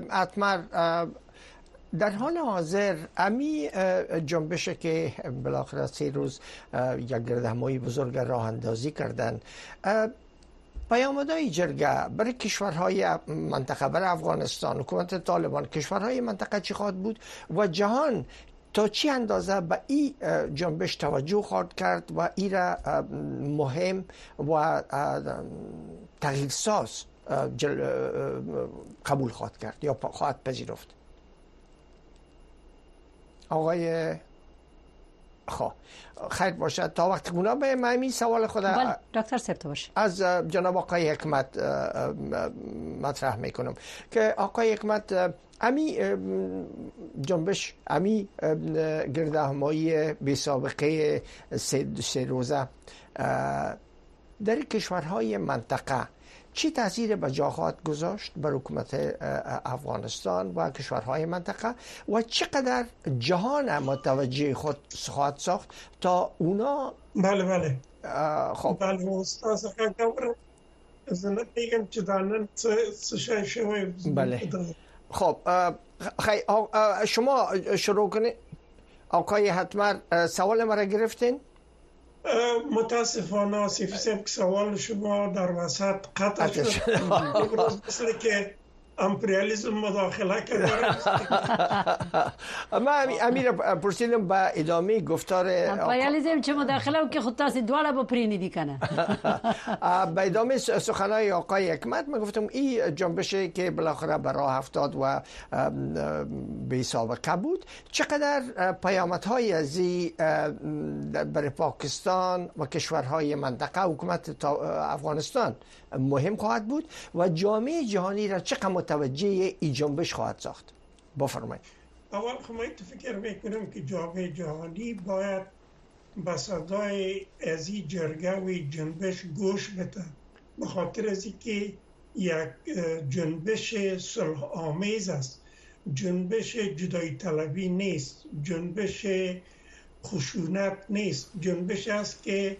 اتمر، در حال حاضر امی جنبش که بالاخره سه روز یک گردهمایی بزرگ راه اندازی کردن، پیامدهای جرگه برای کشورهای منطقه، برای افغانستان، حکومت طالبان، کشورهای منطقه چی خواهد بود و جهان تا چی اندازه به این جنبش توجه خواهد کرد و این را مهم و تغییرساز قبول خواهد کرد یا خواهد پذیرفت؟ آقای خب خیر باشد. تا وقت گونا به من سوال خود بله دکتر سپت باشه از جناب آقای حکمت مطرح میکنم که آقای حکمت امی جنبش امی گردهمایی بی سابقه سه, سه روزه در کشورهای منطقه چی تاثیر به جا خواهد گذاشت بر حکومت افغانستان و کشورهای منطقه و چقدر جهان متوجه خود خواهد ساخت تا اونا؟ بله بله خب بله استاد اگر از نمیگم که دانن چه شای شوی بله خب خی شما شروع کنید آقای حتمر. سوال مرا گرفتین؟ متاسفانه آصف صاحب سوال شما در وسط قطع شد. مثل که امپریالیسم مداخله کرده. من امیر پرسیدم با ادامه گفتار امپریالیسم چه مداخله و که خود تاسی دواله با پرینیدی کنه. با ادامه سخنهای آقای حکمت من گفتم این جنبشی که بالاخره به راه افتاد و بی سابقه بود چقدر پیامدهای ازی برای پاکستان و کشورهای منطقه حکومت افغانستان مهم خواهد بود و جامعه جهانی را چقدر متوجه این جنبش خواهد ساخت؟ بفرمایید. اول خمایی تو فکر میکنم که جامعه جهانی باید به صدای از این جرگه و جنبش گوش بده، به خاطر از که یک جنبش صلح آمیز است، جنبش جدایی طلبی نیست، جنبش خشونت نیست، جنبش است که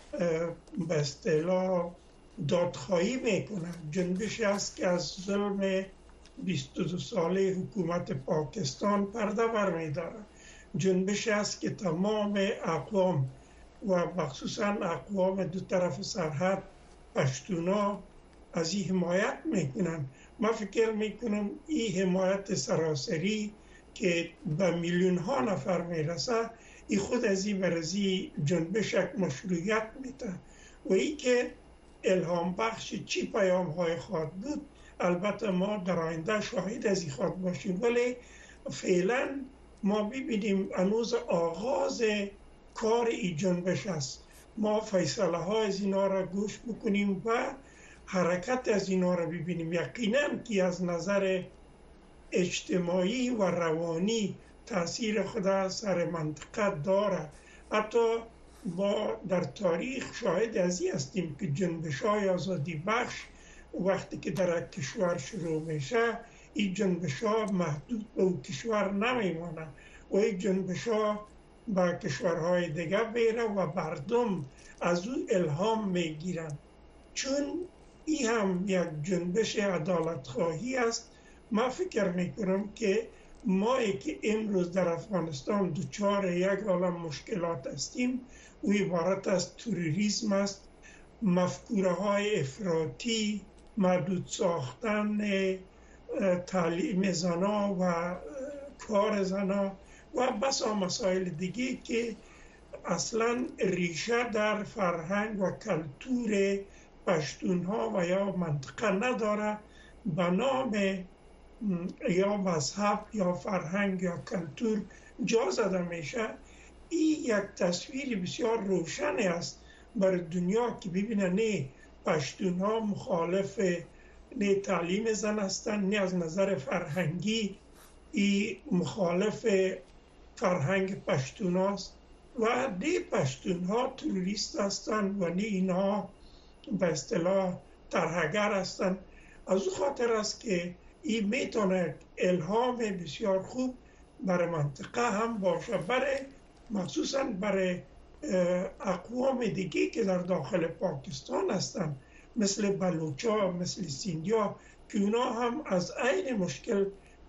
به اصطلاح دادخواهی میکنه، جنبش است که از ظلم بیست و دو ساله حکومت پاکستان پرده برمیداره، جنبش است که تمام اقوام و مخصوصا اقوام دو طرف سرحد پشتونا از این حمایت میکنن. من فکر میکنم این حمایت سراسری که به میلیون ها نفر میرسه این خود از این برزی جنبش یک مشروعیت میده و این که الهام بخش چی پیام های خواهد بود البته ما در آینده شاهد از این خواهد باشیم، ولی فعلا ما ببینیم هنوز آغاز کار این جنبش است. ما فیصله ها از اینا را گوش بکنیم و حرکت از اینا را ببینیم. یقینا که از نظر اجتماعی و روانی تاثیر خود سر منطقه داره. حتی ما در تاریخ شاهد از این هستیم که جنبش های آزادی بخش وقتی که در یک کشور شروع میشه این جنبش ها محدود به اون کشور نمیمانه و این جنبش ها به کشورهای دیگه بیره و مردم از اون الهام میگیرن. چون این هم یک جنبش عدالت خواهی است. من فکر میکنم که ما که امروز در افغانستان دچار یک عالم مشکلات هستیم و عبارت از تروریسم است، مفکوره های افراطی، محدود ساختن تعلیم زنا و کار زنا و بسا مسائل دیگه که اصلا ریشه در فرهنگ و کلتور پشتون ها و یا منطقه نداره، به نام یا مذهب یا فرهنگ یا کلتور جا زده میشه. این یک تصویر بسیار روشنی است برای دنیا که ببینه نه پشتون ها مخالف نه تعلیم زن هستند، نه از نظر فرهنگی ای مخالف فرهنگ پشتون هاست و نه پشتون ها تروریست هستند و نه اینها به اصطلاح ترهگر هستند. از او خاطر است که این میتونه الهام بسیار خوب برای منطقه هم باشه، برای مخصوصا برای اقوام دیگه که در داخل پاکستان هستن مثل بلوچا، مثل سیندیا که اونا هم از عین مشکل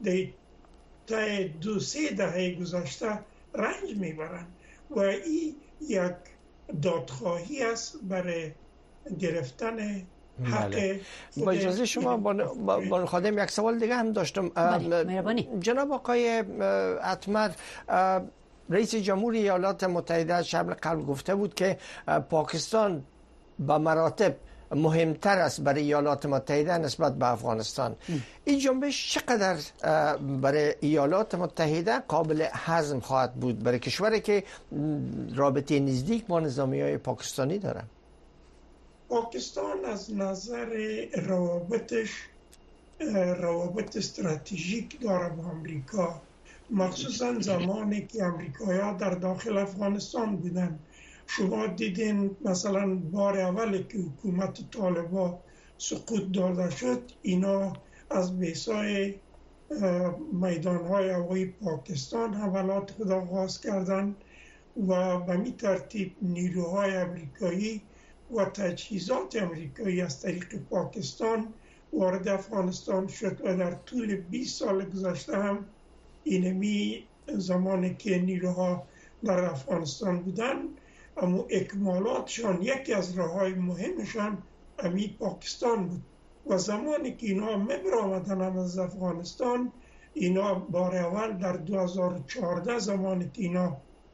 در دو سه دهه گذشته رنج میبرن و این یک دادخواهی است برای گرفتن حق با اجازه شما با خادم یک سوال دیگه هم داشتم. جناب آقای اتمر، رئیس جمهور ایالات متحده شب قبل گفته بود که پاکستان به مراتب مهمتر است برای ایالات متحده نسبت به افغانستان. این جنبش چقدر برای ایالات متحده قابل هضم خواهد بود برای کشوری که رابطه نزدیک با نظامیای پاکستانی داره؟ پاکستان از نظر روابطش روابط استراتژیک داره با امریکا، مخصوصا زمانی که امریکایی‌ها در داخل افغانستان بودن. شما دیدین مثلا بار اولی که حکومت طالبان سقوط داده شد، اینا از بیسای میدانهای هوایی پاکستان حملات خود آغاز کردند و به می ترتیب نیروهای امریکایی و تجهیزات امریکایی از طریق پاکستان وارد افغانستان شد و در طول بیست سال گذشته هم اینمی زمانی که نیروها در افغانستان بودن، اما اکمالاتشان یکی از راههای مهمشان امی پاکستان بود و زمانی که اینا میبرآمدن از افغانستان، اینا بار اول در دو هزار و چهارده زمانی که اینا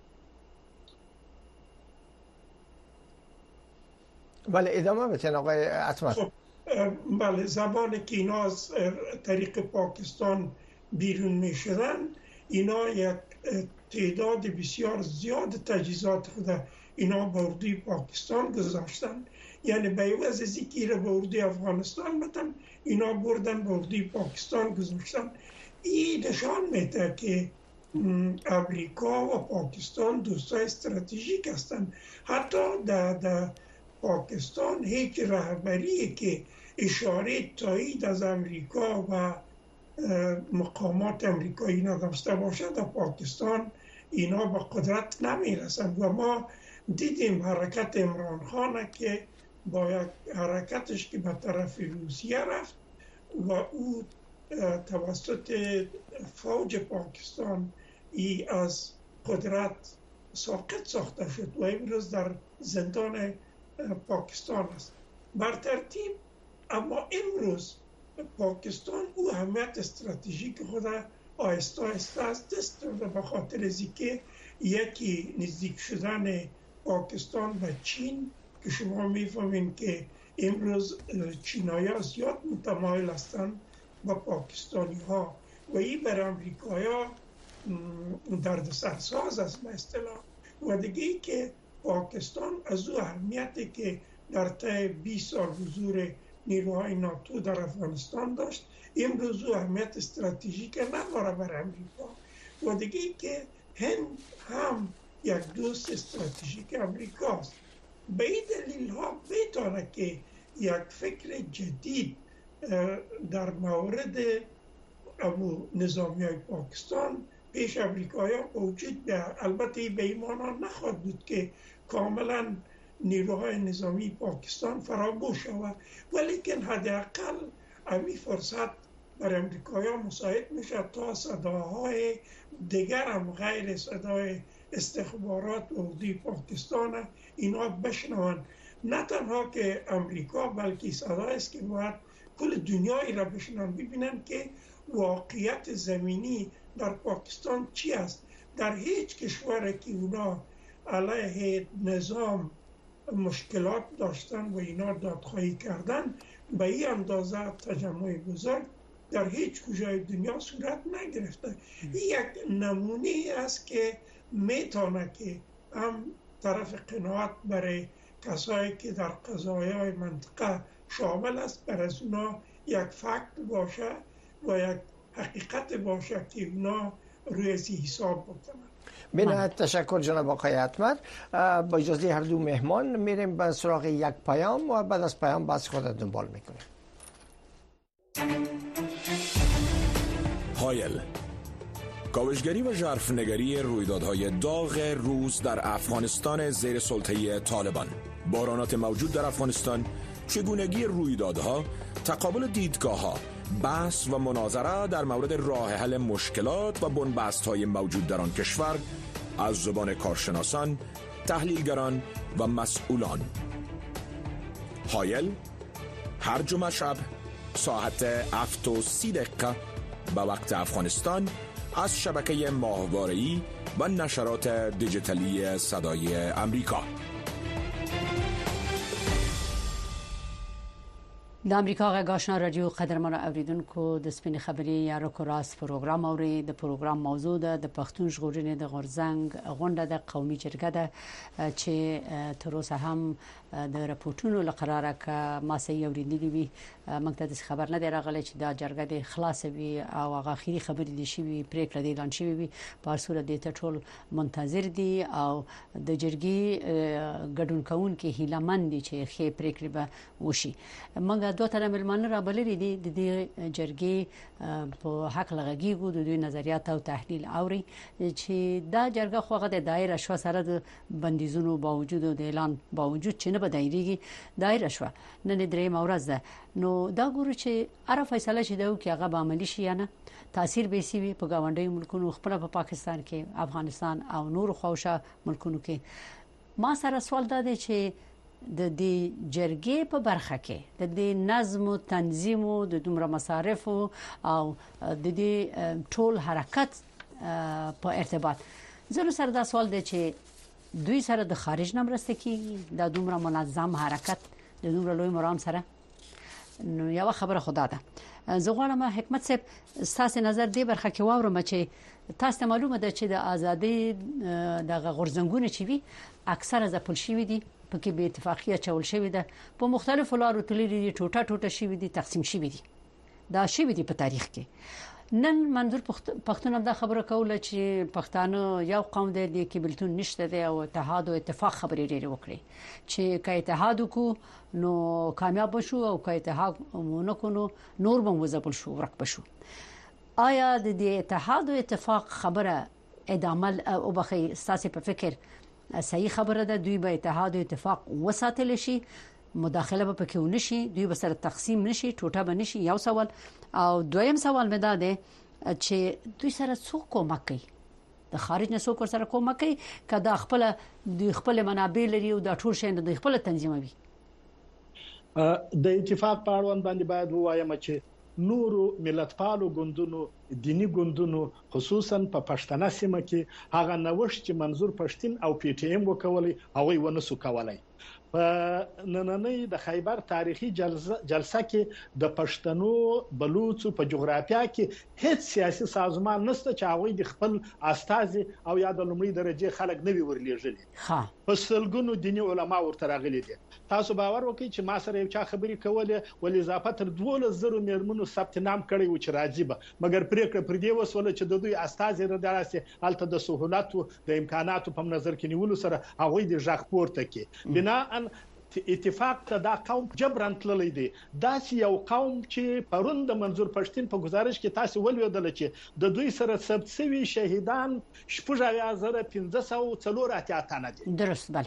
بله ادامه بتین آقای اتمر. خب بله، زمانی که اینا از طریق پاکستان بیرون می شدن، اینا یک تعداد بسیار زیاد تجهیزات خود اینا به اردوی پاکستان گذاشتن، یعنی به عوض از اینکه را به اردوی افغانستان بتن، اینا بردن به اردوی پاکستان گذاشتن. این نشان میده که امریکا و پاکستان دوستای استراتژیک هستند. حتی در پاکستان هیچ رهبری که اشاره تایید از امریکا و مقامات امریکایی نداشته باشد، در پاکستان اینا به قدرت نمیرسند و ما دیدیم حرکت عمران خان که با یک حرکتش که به طرف روسیه رفت و او توسط فوج پاکستان ای از قدرت ساقط ساخته شد و امروز در زندان پاکستان است. بر ترتیب اما امروز پاکستان او اهمیت استراتژیک خود آهسته آهسته از دست داده، به خاطر از اینکه یکی نزدیک شدن پاکستان به چین که شما میفهمین که امروز چینایی ها زیاد متمایل هستند با پاکستانی ها و این بر امریکایی ها درد سرساز است به اصطلاح. و دیگه که پاکستان از او اهمیتی که در طی بیست سال حضور نیروهای ناتو در افغانستان داشت، امروز او اهمیت استراتژیک نداره بر امریکا. و دیگه که هند هم یک دوست استراتژیک امریکاست. به این دلیل ها بتانه که یک فکر جدید در مورد ابو نظامی های پاکستان پیش امریکایی ها وجود بیاید. البته به این معنا نخواهد بود که کاملا نیروهای نظامی پاکستان فراموش شود، ولیکن حداقل امی فرصت بر امریکایی ها مساعد میشه تا صداهای دیگر هم غیر صدای استخبارات و اردوی پاکستان اینا بشنوند. نه تنها که امریکا بلکه صدایی است که باید کل دنیایی را بشنوند، ببینن که واقعیت زمینی در پاکستان چی است. در هیچ کشوری که اونا علیه نظام مشکلات داشتن و اینا دادخواهی کردن به این اندازه تجمع بزرگ در هیچ کجای دنیا صورت نگرفته. این یک نمونه است که میتونه که هم طرف قناعت برای کسایی که در قضایای منطقه شامل است بر از اونا یک فکت باشه و یک حقیقت باشه که اونا روی ازی حساب بکنن. بینه تشکر جناب آقای اتمر. با اجازه هر دو مهمان میریم به سراغ یک پیام و بعد از پیام بحث خود دنبال میکنیم. هایل، کاوشگری و ژرفنگری رویدادهای داغ روز در افغانستان زیر سلطه طالبان، بحرانات موجود در افغانستان، چگونگی رویدادها، تقابل دیدگاه‌ها، بحث و مناظره در مورد راه حل مشکلات و بنبست‌های موجود در آن کشور از زبان کارشناسان، تحلیلگران و مسئولان. هایل هر جمعه شب ساعت هفت و سی دقیقه به وقت افغانستان از شبکه ماهواره‌ای و نشرات دیجیتالی صدای امریکا. د امریکا غږ آشنا رادیو قدرمن اوریدونکو د سپین خبري یا روکراس پروګرام اوري. د پروګرام موضوع ده د پښتون ژغورنې د غورځنګ غونډه د قومي جرګه ده چې تر اوسه هم د راپورټونو لقراره ک ما سې اوریدلې وي. موږ ته خبر نه دی راغلی چې دا جرګه د خلاص وي او هغه اخیری خبرې دي شي پریکړه دی اعلان شوی وي. په صورت د ټول منتظر دي او د جرګې ګډون کوونکي هیله مند دي چې خې پریکړه به وشي. موږ دوه تر ملمنه را بللې دي د دې جرګې په حق لغږیږو د دوی نظریات او تحلیل اوري چې دا جرګه خوغه د دایره شو سره د بندیزونو باوجود د اعلان باوجود چې نه بدایریږي دایره شو نن درې مورز ده. نو دا ګورو چې اره فیصله شي دا چې هغه به عملی شي یا نه تاثیر به سی په گاونډي ملکونو خپل په پاکستان کې افغانستان او نور خوښه ملکونو کې. ما سره سوال دا دی چې د دې جرګې په برخه کې د دې نظم او تنظیم او د دومره مصارف او د دې ټول حرکت په ارتباط زه سره دا سوال دی چې دوی سره د خارج نمرسته کې د دومره منظم حرکت د دومره لوی مرام سره نو یو خبره خدا ده. زه غواړم حکمت صاحب تاسو نظر دی برخه کې واورم چې تاسو معلومه ده چې د ازادي د غورځنګونو چې وی اکثره ځپل شوی دي په کې به اتفاقیه چول شوی ده په مختلفو لارو تللی دي ټوټه ټوټه شوی دي تقسیم شوی دي دا شوی دي په تاریخ کې. نن منظور پښتون دا خبره کوله چې پښتانه یو قوم دی کې بلتون نشته دی او اتحاد او اتفاق خبرې لري وکړي چې که اتحاد کو نو کامیاب شو او که اتحاد مونږ کو نو نور به وځبل شو ورک بشو. آیا د دې اتحاد او اتفاق خبره ادامه او بخي اساسي په فکر صحیح خبره ده؟ دوی به اتحاد او اتفاق وساتل شي مداخله به پکې ونشي دوی به سره تقسیم نشي ټوټه به نشي. یو سوال او دویم سوال مې دا دی چې دوی سره څوک کومک کوي د خارج نه څوک سره کومک کوي کدا خپل د خپل منابع لري او د ټول شي د خپل تنظیموي. د اتفاق په اړوند باندې باید وایم چې نورو ملتپالو ګوندونو دینی ګوندونو خصوصا په پښتنه سیمه کې هغه نوښت چې منظور پښتين او پی ټی ایم وکولي هغه ونسو کولای. په نننۍ د خیبر تاریخي جلسه کې د پښتنو بلوچو په جغرافیا کې هیڅ سیاسي سازمان نشته چې هغه د خپل استازي او یا د لومړي درجه خلک نه وی ورلېږلي. ها په سلګونو دینی علما ورته راغلي دي. تاسو باور وکړئ چې ما سره یو چا خبرې کوله ولې اضافه تر دولس زره میرمنو ثبت نام کړی و چې راځي به مګر پریکړه پر دې وسوله چې د دوی استازي راځي الته د سہولت او د امکاناتو په نظر کې نیولو سره هغه د ژغ پورته کې بنا اتفاق ته دا قوم جبران تللی دی. دا یو قوم چې پروند منظور پښتين په گزارش کې تاسو ولودل چې د دوی سره ثبت شوی شهیدان شپږ هزار پنځه سوه څلور اتیا تنه دي. درست بله.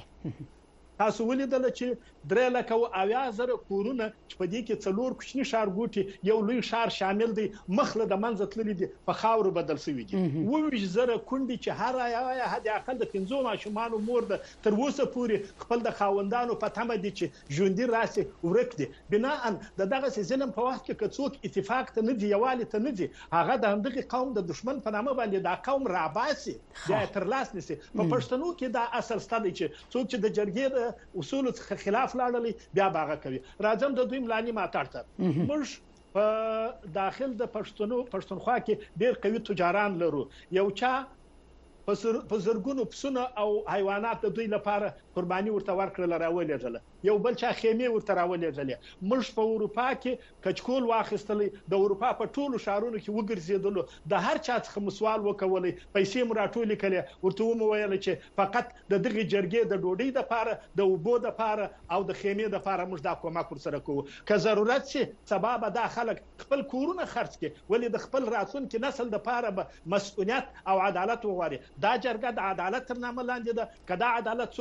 تاسو ولیدل چې درې لکه او اویا زره کورونه چې په دې کې څلور کوچني ښارګوټي یو لوی ښار شامل دي مخله د منځ تللی دي په خاورو بدل شوی دي. وویش زره کندي چې هر یا هدا اقل د پنځو ماشومان مور د تر اوسه پورې خپل د خاوندانو په تمه دي چې ژوندۍ راسي ورک دي. بنا د دغه ظلم په وخت کې کڅوک اتفاق ته نه دی یوالي ته نه دی هغه د همدغه قوم د دشمن په نامه باندې دا قوم راباسي یا تر لاس نسی په پښتنو کې دا اصل ستل چې څوک چې د جرګې اصول خلاف لاړلې بیا باغه کوي. راځم د دوی ملاني ماتړته موږ په داخل د پښتنو پښتونخوا کې ډېر قوي تجاران لرو. یو چا په زرګونو پسونه او حیوانات د دوی لپاره قرباني ورته ورکړل راولېږل. یو بل چا خیمه ورته راولېږل. موږ په اروپا کې کچکول واخیستلې د اروپا په ټولو شهرونو کې وګرځیدلو د هر چا څخه مسوال وکولې پیسې مراټولې کړې ورته مو ویل چې فقط د دغه جرګې د ډوډۍ د لپاره د وبو د لپاره او د خیمه د لپاره موږ دا کومک ورسره کوو. که ضرورت شي سبب دا خلک خپل کورونه خرڅ کړي ولې د خپل راتلونکي نسل د لپاره مسؤلیت او عدالت وغواړي. دا جرګه د عدالت تر نامه لاندې ده. کدا عدالت څوک نه ورته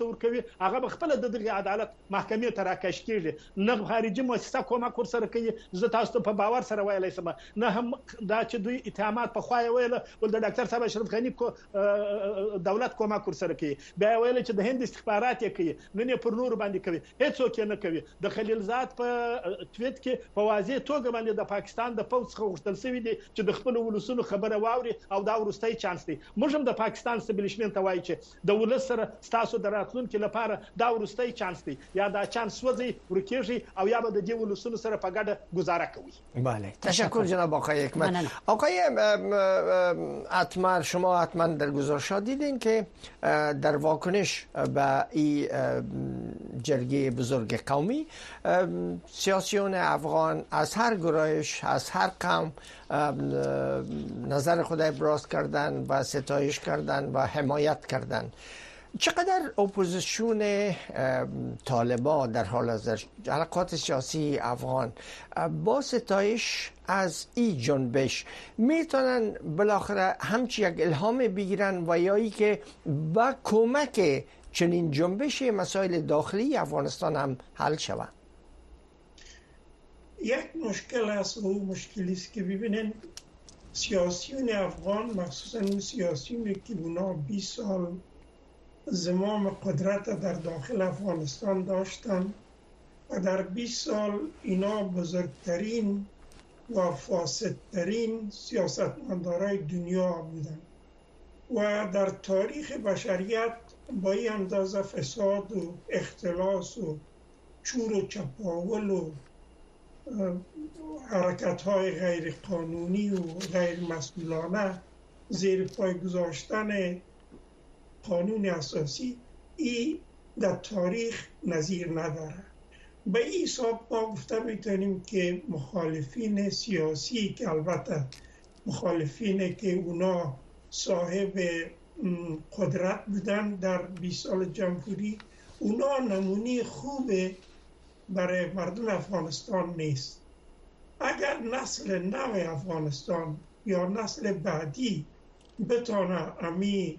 ورته ورکوي هغه خپل د دغه عدالت محکمې ته راکش کیږي نه خارجي مؤسسه کومه کور سره کوي زه تاسو ته په باور سره ویلای سم نه هم دا چې دوی اتهامات په خوای ویل ول د ډاکټر صاحب اشرف غنی کو دولت کومه کور سره کوي بیا ویل چې د هند استخبارات یې کوي نه پر نور باندې کوي هیڅوک نه کوي د خلیلزاد په تویټ کې په واضح توګه باندې د پاکستان د پوځ څخه غوښتل شوی دی چې د خپل ولسونو خبره واوري او دا ورستۍ چانس دی موږ هم د پاکستان سټابلیشمنت ته وایي چې د ولس سره تاسو د راتلونکو لپاره دا ورستۍ چانس دی یا دا چانس وځي ورکیږي او یا به د دې ولسونو سره په ګډه گزاره کوي. بله تشکر جناب آقای حکمت. آقای اتمر شما حتما در گزارشات دیدین که در واکنش به این جرگه بزرگ قومی سیاسیون افغان از هر گرایش از هر قوم نظر خود ابراز کردن و ستایش کردن و حمایت کردن. چقدر اپوزیسیون طالبان در حال حاضر حلقات سیاسی افغان با ستایش از این جنبش میتونن بالاخره همچی یک الهام بگیرن و یا ای که با کمک چنین جنبش مسائل داخلی افغانستان هم حل شود؟ یک مشکل است و مشکلی است که ببینن سیاسیون افغان مخصوصا اون سیاسیونی که اونا بیست سال زمام قدرت در داخل افغانستان داشتن و در بیست سال اینا بزرگترین و فاسدترین سیاستمدارای دنیا بودن و در تاریخ بشریت با این اندازه فساد و اختلاس و چور و چپاول و حرکت‌های غیر قانونی و غیر مسئولانه زیر پای گذاشتن قانون اساسی ای در تاریخ نظیر نداره. به این حساب ما گفته میتونیم که مخالفین سیاسی که البته مخالفین که اونا صاحب قدرت بودن در بیست سال جمهوری اونا نمونه خوبه برای مردم افغانستان نیست. اگر نسل نو افغانستان یا نسل بعدی بتانه امی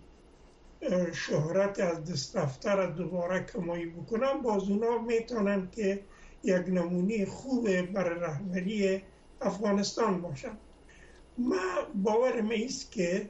شهرت از دست رفته دوباره کمایی بکنن باز اونا میتونن که یک نمونه خوبه برای رهبری افغانستان باشن. ما باورم ایست که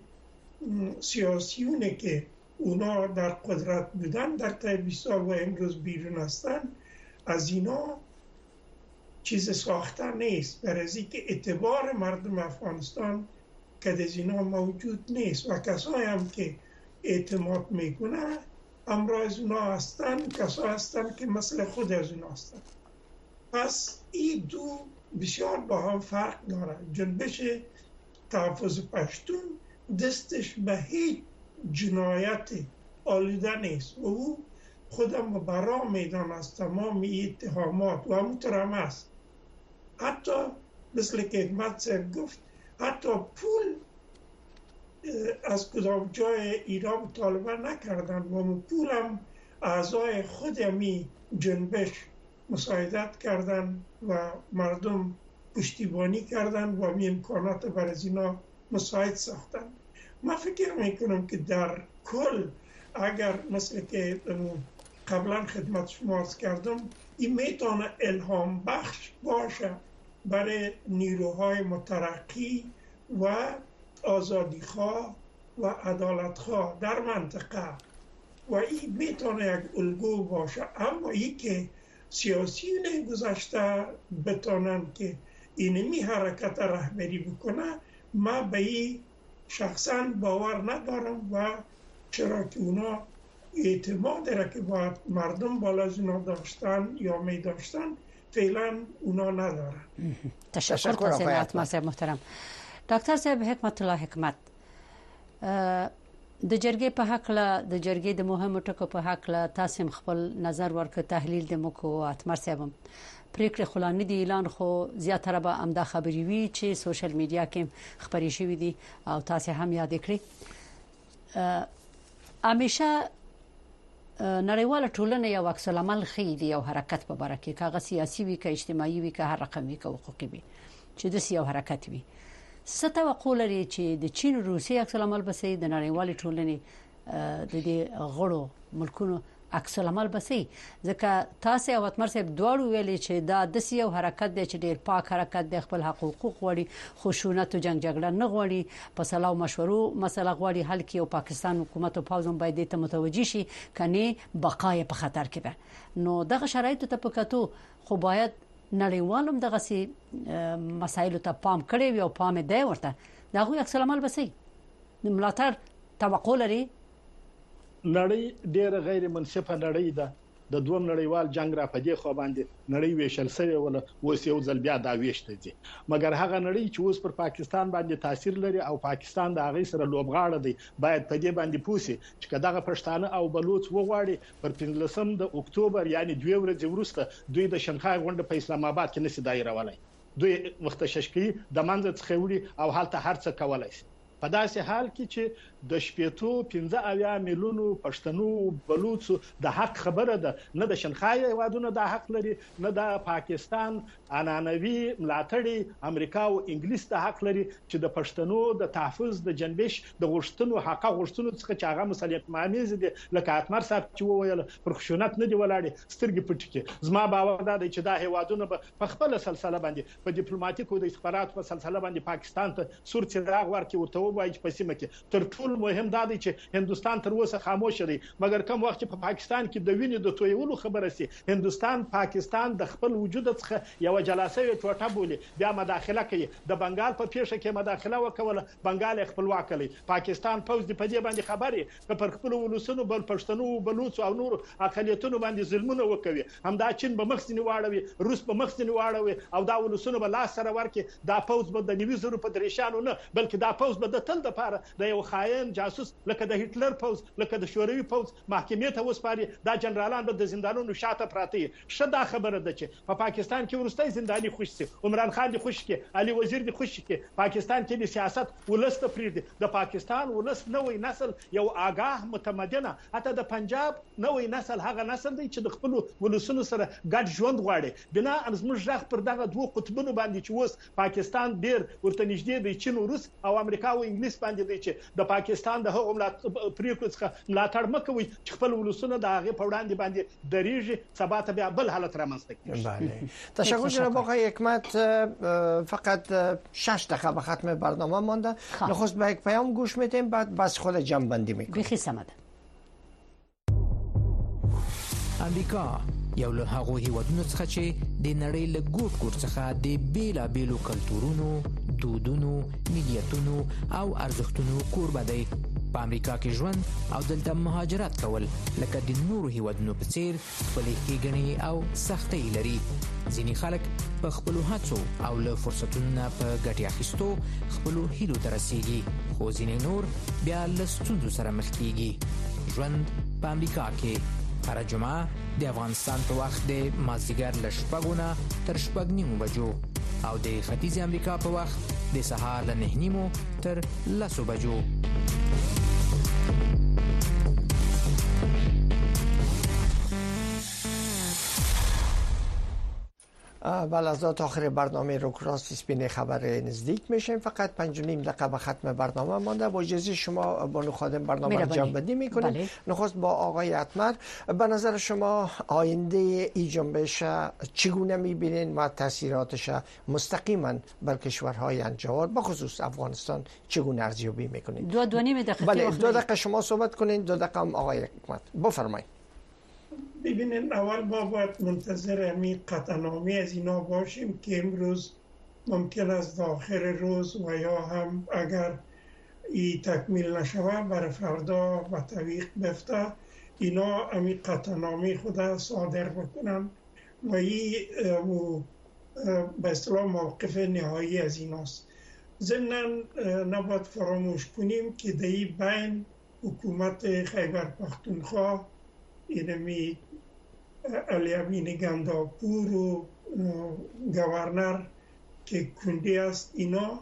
سیاسیونه که اونا در قدرت بودن در طی بیست سال و امروز بیرون هستن از اینا چیز ساخته نیست برای که اعتبار مردم افغانستان که از اینا موجود نیست و کسایی هم که اعتماد میکنه امروز از اونا هستن کسایی هستن که مثل خود از اونا هستن. پس این دو بسیار با هم فرق داره. جنبش تحفظ پشتون دستش به هیچ جنایت آلوده نیست و او خودم برا میدان از تمام اتهامات و همونطور هم است. حتی مثل که حکمت صاحب گفت حتی پول از کدام جای ایران طالبان نکردن و پول هم اعضای خود همی جنبش مساعدت کردن و مردم پشتیبانی کردن و همی امکانات بر از اینا مساعد ساختن. من فکر میکنم که در کل اگر مثل که قبلا خدمت شما عرض کردم این میتونه الهام بخش باشه برای نیروهای مترقی و آزادیخواه و عدالتخواه در منطقه و این میتونه یک الگو باشه. اما این که سیاسیون گذشته بتونن که اینمی حرکت رهبری بکنه ما به این شخصا باور ندارم و چرا که اونا اعتماد را که باید مردم بالا از اونا داشتن یا می داشتن فعلا اونا ندارن. تشکر تاسیلات ماسب محترم. ډاکټر صاحب حکمت الله حکمت د جرګې په حق له د جرګې د مهمو ټکو په حق له تاسو خپل نظر ورکړ تحلیل د مکو اتمر صاحب پریکړه خلانه دی اعلان خو زیاتره به امدا خبري وی چې سوشل میډیا کې خبري شوې دي او تاسو هم یاد کړئ همیشه نړیواله ټولنه یو عکس العمل خېدي او حرکت په باره کې کاغه سیاسي وي که اجتماعي وي که هر رقم وي که حقوقي وي چې د سیاسي حرکت وي ستوقع لري چې د چین روسي عکس العمل بسې د نړیوالې ټولنې د دې غړو ملکونو عکس العمل بسې ځکه تاسو او اتمر صاحب دواړو ویلي چې دا د سیو حرکت دی چې ډیر پاک حرکت د خپل حقوق غوړي خشونت او جنگ جګړه نه غوړي په صلاح مشورو مسله غوړي حل کې او پاکستان حکومت او پاوزم باید ته متوجي شي کني بقای په خطر کې ده. نو دغه شرایط ته پکاتو خو باید نړیوالم دغه سي مسایلو ته پام کړی وي او پام دی ورته دا غو عکس العمل بسې ملاتړ توقع لري. نړۍ ډېر غیر منصفه نړۍ ده. د دوم نړیوال جنگ را پدې خو باندې نړۍ ویشل سوی ول اوس یو ځل بیا دا ویشته دي مګر هغه نړۍ چې اوس پر پاکستان باندې تاثیر لري او پاکستان د هغه سره لوبغاړه دی باید په دې باندې پوسی چې کداغه پښتانه او بلوچ وغواړي پر پنځلسم د اکتوبر یعنی دوه ورځې وروسته دوی د شنغهای غونډه په اسلام آباد کې نشي دایره ولای دوی مختششکی د منځ څخه وړي او حالت هرڅه کولای شي په داسې حال کې چې د شپېتو پنځه اویا میلیونو پښتنو بلوچو د حق خبره ده نه د شنغهای هیوادونو د حق لري نه د پاکستان عنعنوي ملاتړي امریکا او انګلیس د حق لري چې د پښتنو د تحفظ د جنبش د غوښتنو حق غوښتنو څخه چې هغه مسلیت مامز دي لکه اتمر صاحب چې وویل پر خشونت نه دی ولاړي سترګې پټ کې زما باور ده چې دا هیوادونه په خپل سلسله باندې په ډیپلوماټیکو د استخباراتو په سلسله باندې پاکستان ته سور څراغ ورکړي ورته وایي چې په سیمه کې تر ټولو مهم دا دی چې هندستان تر اوسه خاموش دی مګر کوم وخت په پاکستان کې د وینې د تویولو خبره سي هندستان پاکستان د خپل وجود څخه یو جلسه ټوټه بولی بیا مداخله کوي د بنگال په پیښه کې مداخله وکوله بنگال خپلواک کړي پاکستان پوز دی په دې باندې خبري پر خپل ولسونو بل پښتنو بلوچ او نور اقلیتونو باندې ظلمونه وکوي همدا چین به مخسنی واړوي روس به مخسنی واړوي او دا ولسونو به لاس سره ورکي دا پوز به د نیوي زرو په درېشانو نه بلکې دا پوز به د تل د پاره د یو خاين جاسوس لکه د هټلر پوز لکه د شوروي پوز محکمې ته وسپاري دا جنرالان به د زندانونو شاته پراته شدا خبره ده چې په پاکستان کې ورستۍ زنداني خوش سي عمران خان دي خوش کې علي وزیر دي خوش کې پاکستان کې د سیاست ولست پریږدي د پاکستان ولست نوې نسل یو آگاه متمدنه حتی د پنجاب نوې نسل هغه نسل دی چې د خپل ولسونو سره ګډ ژوند غواړي بنا ان زموږ ځخ پر دغه دوه قطبونو باندې چې اوس پاکستان ډیر ورته نږدې دی چین او روس او امریکا او انګلیس باندې دی چې د پاکستان د هغو پریکړو څخه ملاتړ مکوي چې خپل ولسونه د هغه په وړاندې باندې دریږي سبا ته بیا بل حالت رامنځته کیږي. بله تشکر جناب آقای حکمت. فقط شش دقیقه به ختم برنامه مانده نخست به یک پیام گوش میدیم بعد بس خود جمع بندی میکنیم. بخی سمده. امریکا یو له هغو هیوادونو څخه چې د نړۍ له ګوټ ګوټ څخه د بیلابیلو کلتورونو دودونو ملیتونو او ارزښتونو کوربه دی. په امریکا کې ژوند او دلته مهاجرت کول لکه د نورو هیوادونو په څیر خپلې ښېګڼې او سختۍ لري. ځینې خلک په خپلو هڅو او له فرصتونو نه په ګټې اخیستو خپلو هیلو ته رسیږي خو ځینې نور بیا له ستونزو سره مخ کیږي. ژوند په امریکا کې هر جمعه د افغانستان په وخت د مازدیګر له شپږو نه تر شپږ نیمو بجو او د ختیځ امریکا په وخت د سهار له نه نیمو تر لسو بجو. بله از تا آخر برنامه رو راست سپین خبر نزدیک میشیم. فقط پنج و نیم دقیقه به ختم برنامه مانده. با اجازه شما بانو خادم برنامه رو جمع بندی میکنیم. بله. نخست با آقای اتمر به نظر شما آینده ای جنبش چگونه میبینین و تاثیراتش مستقیما بر کشورهای انجوار با خصوص افغانستان چگونه ارزیابی میکنین؟ دو دو نیم دقیقه. بله دو دقیقه شما صحبت کنین دو دقیقه هم آقای حکمت بفرمایید. ببینین اول ما باید منتظر همین قطعنامه از اینا باشیم که امروز ممکن است آخر روز و یا هم اگر ای تکمیل نشوه برای فردا و تویق بفته اینا همین قطعنامه خود صادر بکنن و ای به اصطلاح موقف نهایی از ایناست. ضمناً نباید فراموش کنیم که در این بین حکومت خیبر پختونخوا اینمی علی امین گنداپور و گورنر که کندی است اینا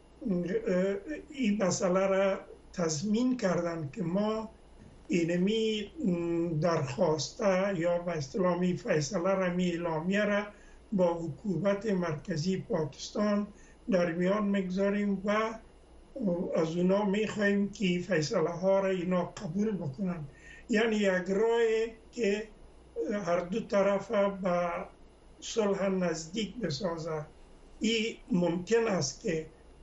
این مسئله را تضمین کردن که ما اینمی درخواسته یا به اصطلاح فیصله را می اعلامیه را با حکومت مرکزی پاکستان در میان میگذاریم و از اونا میخواهیم که فیصله ها را اینا قبول بکنن. یعنی یک راهی که هر دو طرف به صلح نزدیک بسازه. این ممکن است که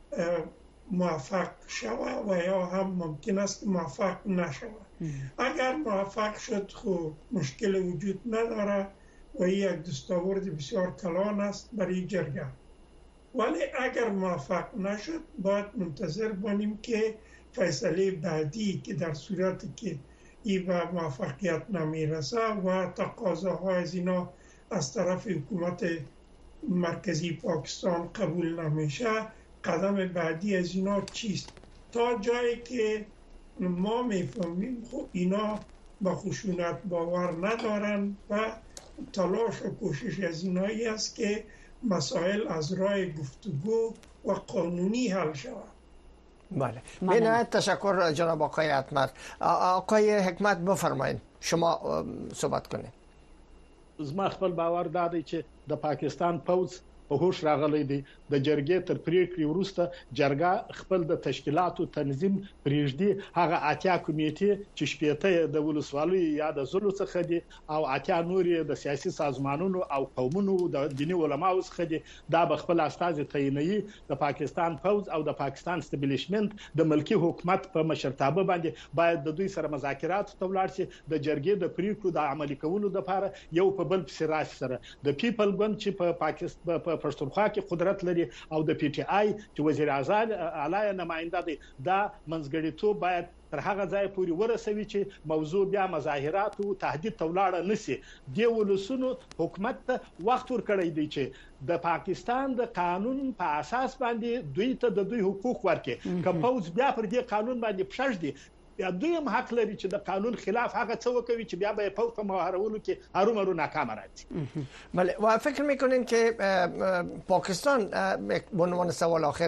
موفق شود و یا هم ممکن است که موفق نشود. اگر موفق شد خب مشکل وجود نداره و این یک دستاورد بسیار کلان است برای جرگه. ولی اگر موفق نشد باید منتظر باشیم که فیصله بعدی که در صورتی که این به موفقیت نمیرسه و تقاضاهای از اینا از طرف حکومت مرکزی پاکستان قبول نمیشه، قدم بعدی از اینا چیست؟ تا جایی که ما میفهمیم خب اینا با خشونت باور ندارن و تلاش و کوشش از اینایی است که مسائل از راه گفتگو و قانونی حل شود. بله، به نهایت تشکر جناب آقای اتمر. آقای حکمت بفرمایید، شما صحبت کنید. زما خپل باور دا دی چې د پاکستان پوز په هوش راغلی دی. د جرګې تر پریکړې وروسته جرګه خپل د تشکیلاتو تنظیم پریږدي. هغه اتیا کمیټې چې شپېته د ولسوالۍ یا د زلو څخه دي او اتیا نور د سیاسي سازمانونو او قومونو د دیني علماو څخه دي، دا به خپل استازي تعینوي. د پاکستان پوز او د پاکستان استابلیشمنت د ملکی حکومت په مشرتابه باندې باید د دوی سره مذاکرات ته ولاړ شي د جرګې د پریکړو د عملي کولو لپاره یو په بل پسې راشي. سره د پیپل ګوند چې په پاکستان په پښتونخوا کې قدرت لري او د پی ټی آی چې وزیر اعظم اعلی نماینده دی، دا منځګړیتوب باید تر هغه ځای پورې ورسوي چې موضوع بیا مظاهرات او تهدید ته ولاړ نشي. دی ولسونو حکومت ته وخت ورکړی دی چې د پاکستان د قانون په اساس باندې دوی ته د دوی حقوق ورکړي. که پوز بیا پر دې قانون باندې پښژ دی، یا دوی هم حق لري چې د قانون خلاف هغه څه وکوي چې بیا به پوز په مهارولو کې هرومرو ناکام راځي. بله، و فکر میکنین که پاکستان به عنوان سوال آخر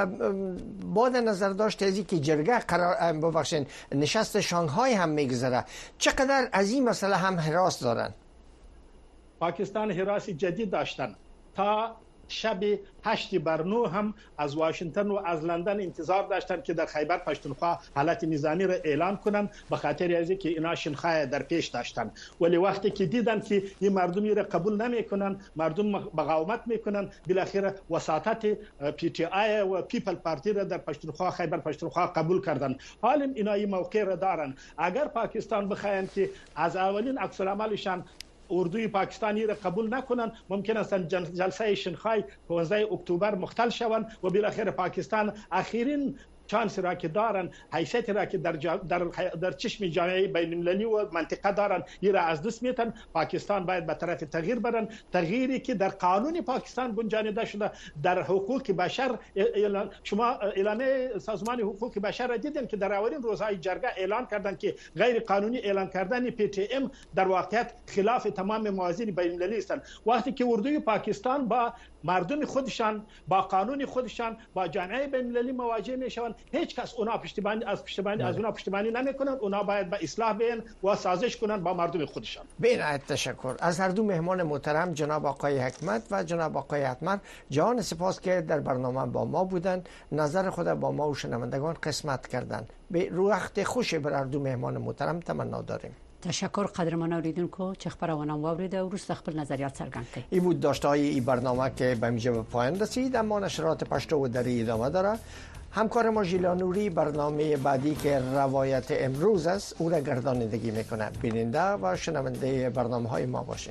با نظر داشت ازی که جرگه قرار ببخشین نشست شانگهای هم میگذره، چقدر از این مسئله هم هراس دارن؟ پاکستان هراس جدید داشتن. تا شب هشت برنو هم از واشنگتن و از لندن انتظار داشتن که در خیبر پشتونخوا حالت نظامی را اعلان کنن، به خاطر از اینکه اینا شنخای در پیش داشتن. ولی وقتی که دیدن که این مردمی را قبول نمیکنن، مردم مقاومت میکنن، بالاخره وساطت پی تی آی و پیپل پارتی را در پشتونخوا خیبر پشتونخوا قبول کردن. حالا اینا این موقع را دارن. اگر پاکستان بخواین که از اولین عکس العملشان اردوی پاکستانی را قبول نکنن، ممکن است جلسه شنخای پانزده اکتبر مختل شوند و بالاخره پاکستان اخیرین چانس را که دارن، حیثیت را که در, جا در, در چشم جامعه بین المللی و منطقه دارن، این را از دست میتن. پاکستان باید به طرف تغییر برن، تغییری که در قانون پاکستان گنجانیده شده، در حقوق بشر. شما اعلامیه سازمان حقوق بشر را دیدن که در اولین روزهای جرگه اعلان کردن که غیر قانونی اعلان کردن پی تی ام در واقعیت خلاف تمام موازین بین المللی است. وقتی که اردوی پاکستان با مردم خودشان، با قانون خودشان، با جامعه بین المللی مواجه میشوند، هیچ کس اونا پشتیبانی از پشتیبانی از اونا پشتیبانی نمیکنن. اونا باید به اصلاح بیان و سازش کنن با مردم خودشان. بنهایت تشکر از هر دو مهمان محترم، جناب آقای حکمت و جناب آقای اتمر. جان سپاس که در برنامه با ما بودند، نظر خود با ما و شنوندگان قسمت کردند. به وقت خوش بر هر دو مهمان محترم تمنا داریم. تشکر قدرمن اوریدونکو چې خبرونه واوریده او وروسته خپل نظریات څرګند کړي. این بود داشته‌های این برنامه که به اینجا به پایان رسید، اما نشرات پشتو و دری ادامه داره. همکار ما ژیلانوری برنامه بعدی که روایت امروز است او را گردانندگی میکنه. بیننده و شنونده برنامه‌های ما باشین.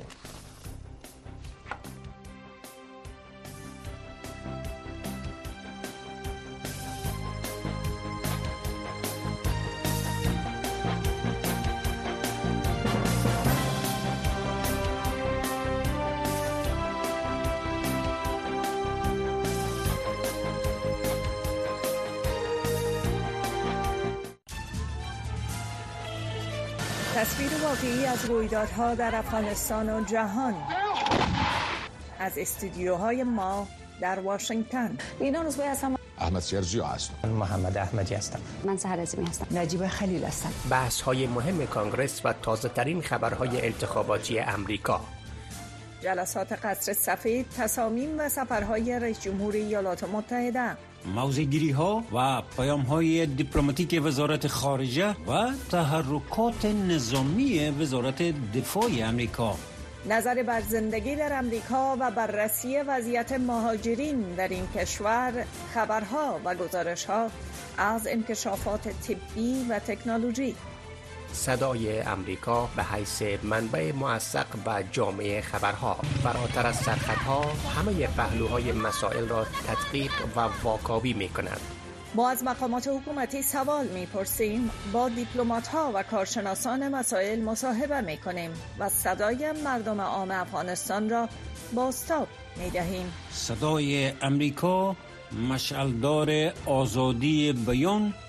تصویر واقعی از رویدادها در افغانستان و جهان از استودیوهای ما در واشنگتن. اینا روزبه هستم. احمد سیرجی هستم. محمد احمدی هستم. من سحر عظیمی هستم. نجیب خلیل هستم. بحث های مهم کانگرس و تازه ترین خبرهای انتخاباتی امریکا. جلسات قصر سفید، تصامیم و سفرهای رئیس جمهور ایالات متحده. موضع‌گیری ها و پیام های دیپلماتیک وزارت خارجه و تحرکات نظامی وزارت دفاع امریکا. نظر بر زندگی در امریکا و بررسی وضعیت مهاجرین در این کشور، خبرها و گزارش‌ها از انکشافات طبی و تکنولوژی. صدای امریکا به حیث منبع موثق و جامع خبرها، فراتر از سرخطها همه پهلوهای مسائل را تدقیق و واکاوی می کند. ما از مقامات حکومتی سوال می‌پرسیم، با دیپلمات‌ها و کارشناسان مسائل مصاحبه می‌کنیم و صدای مردم عام افغانستان را بازتاب می‌دهیم. صدای امریکا، مشعلدار آزادی بیان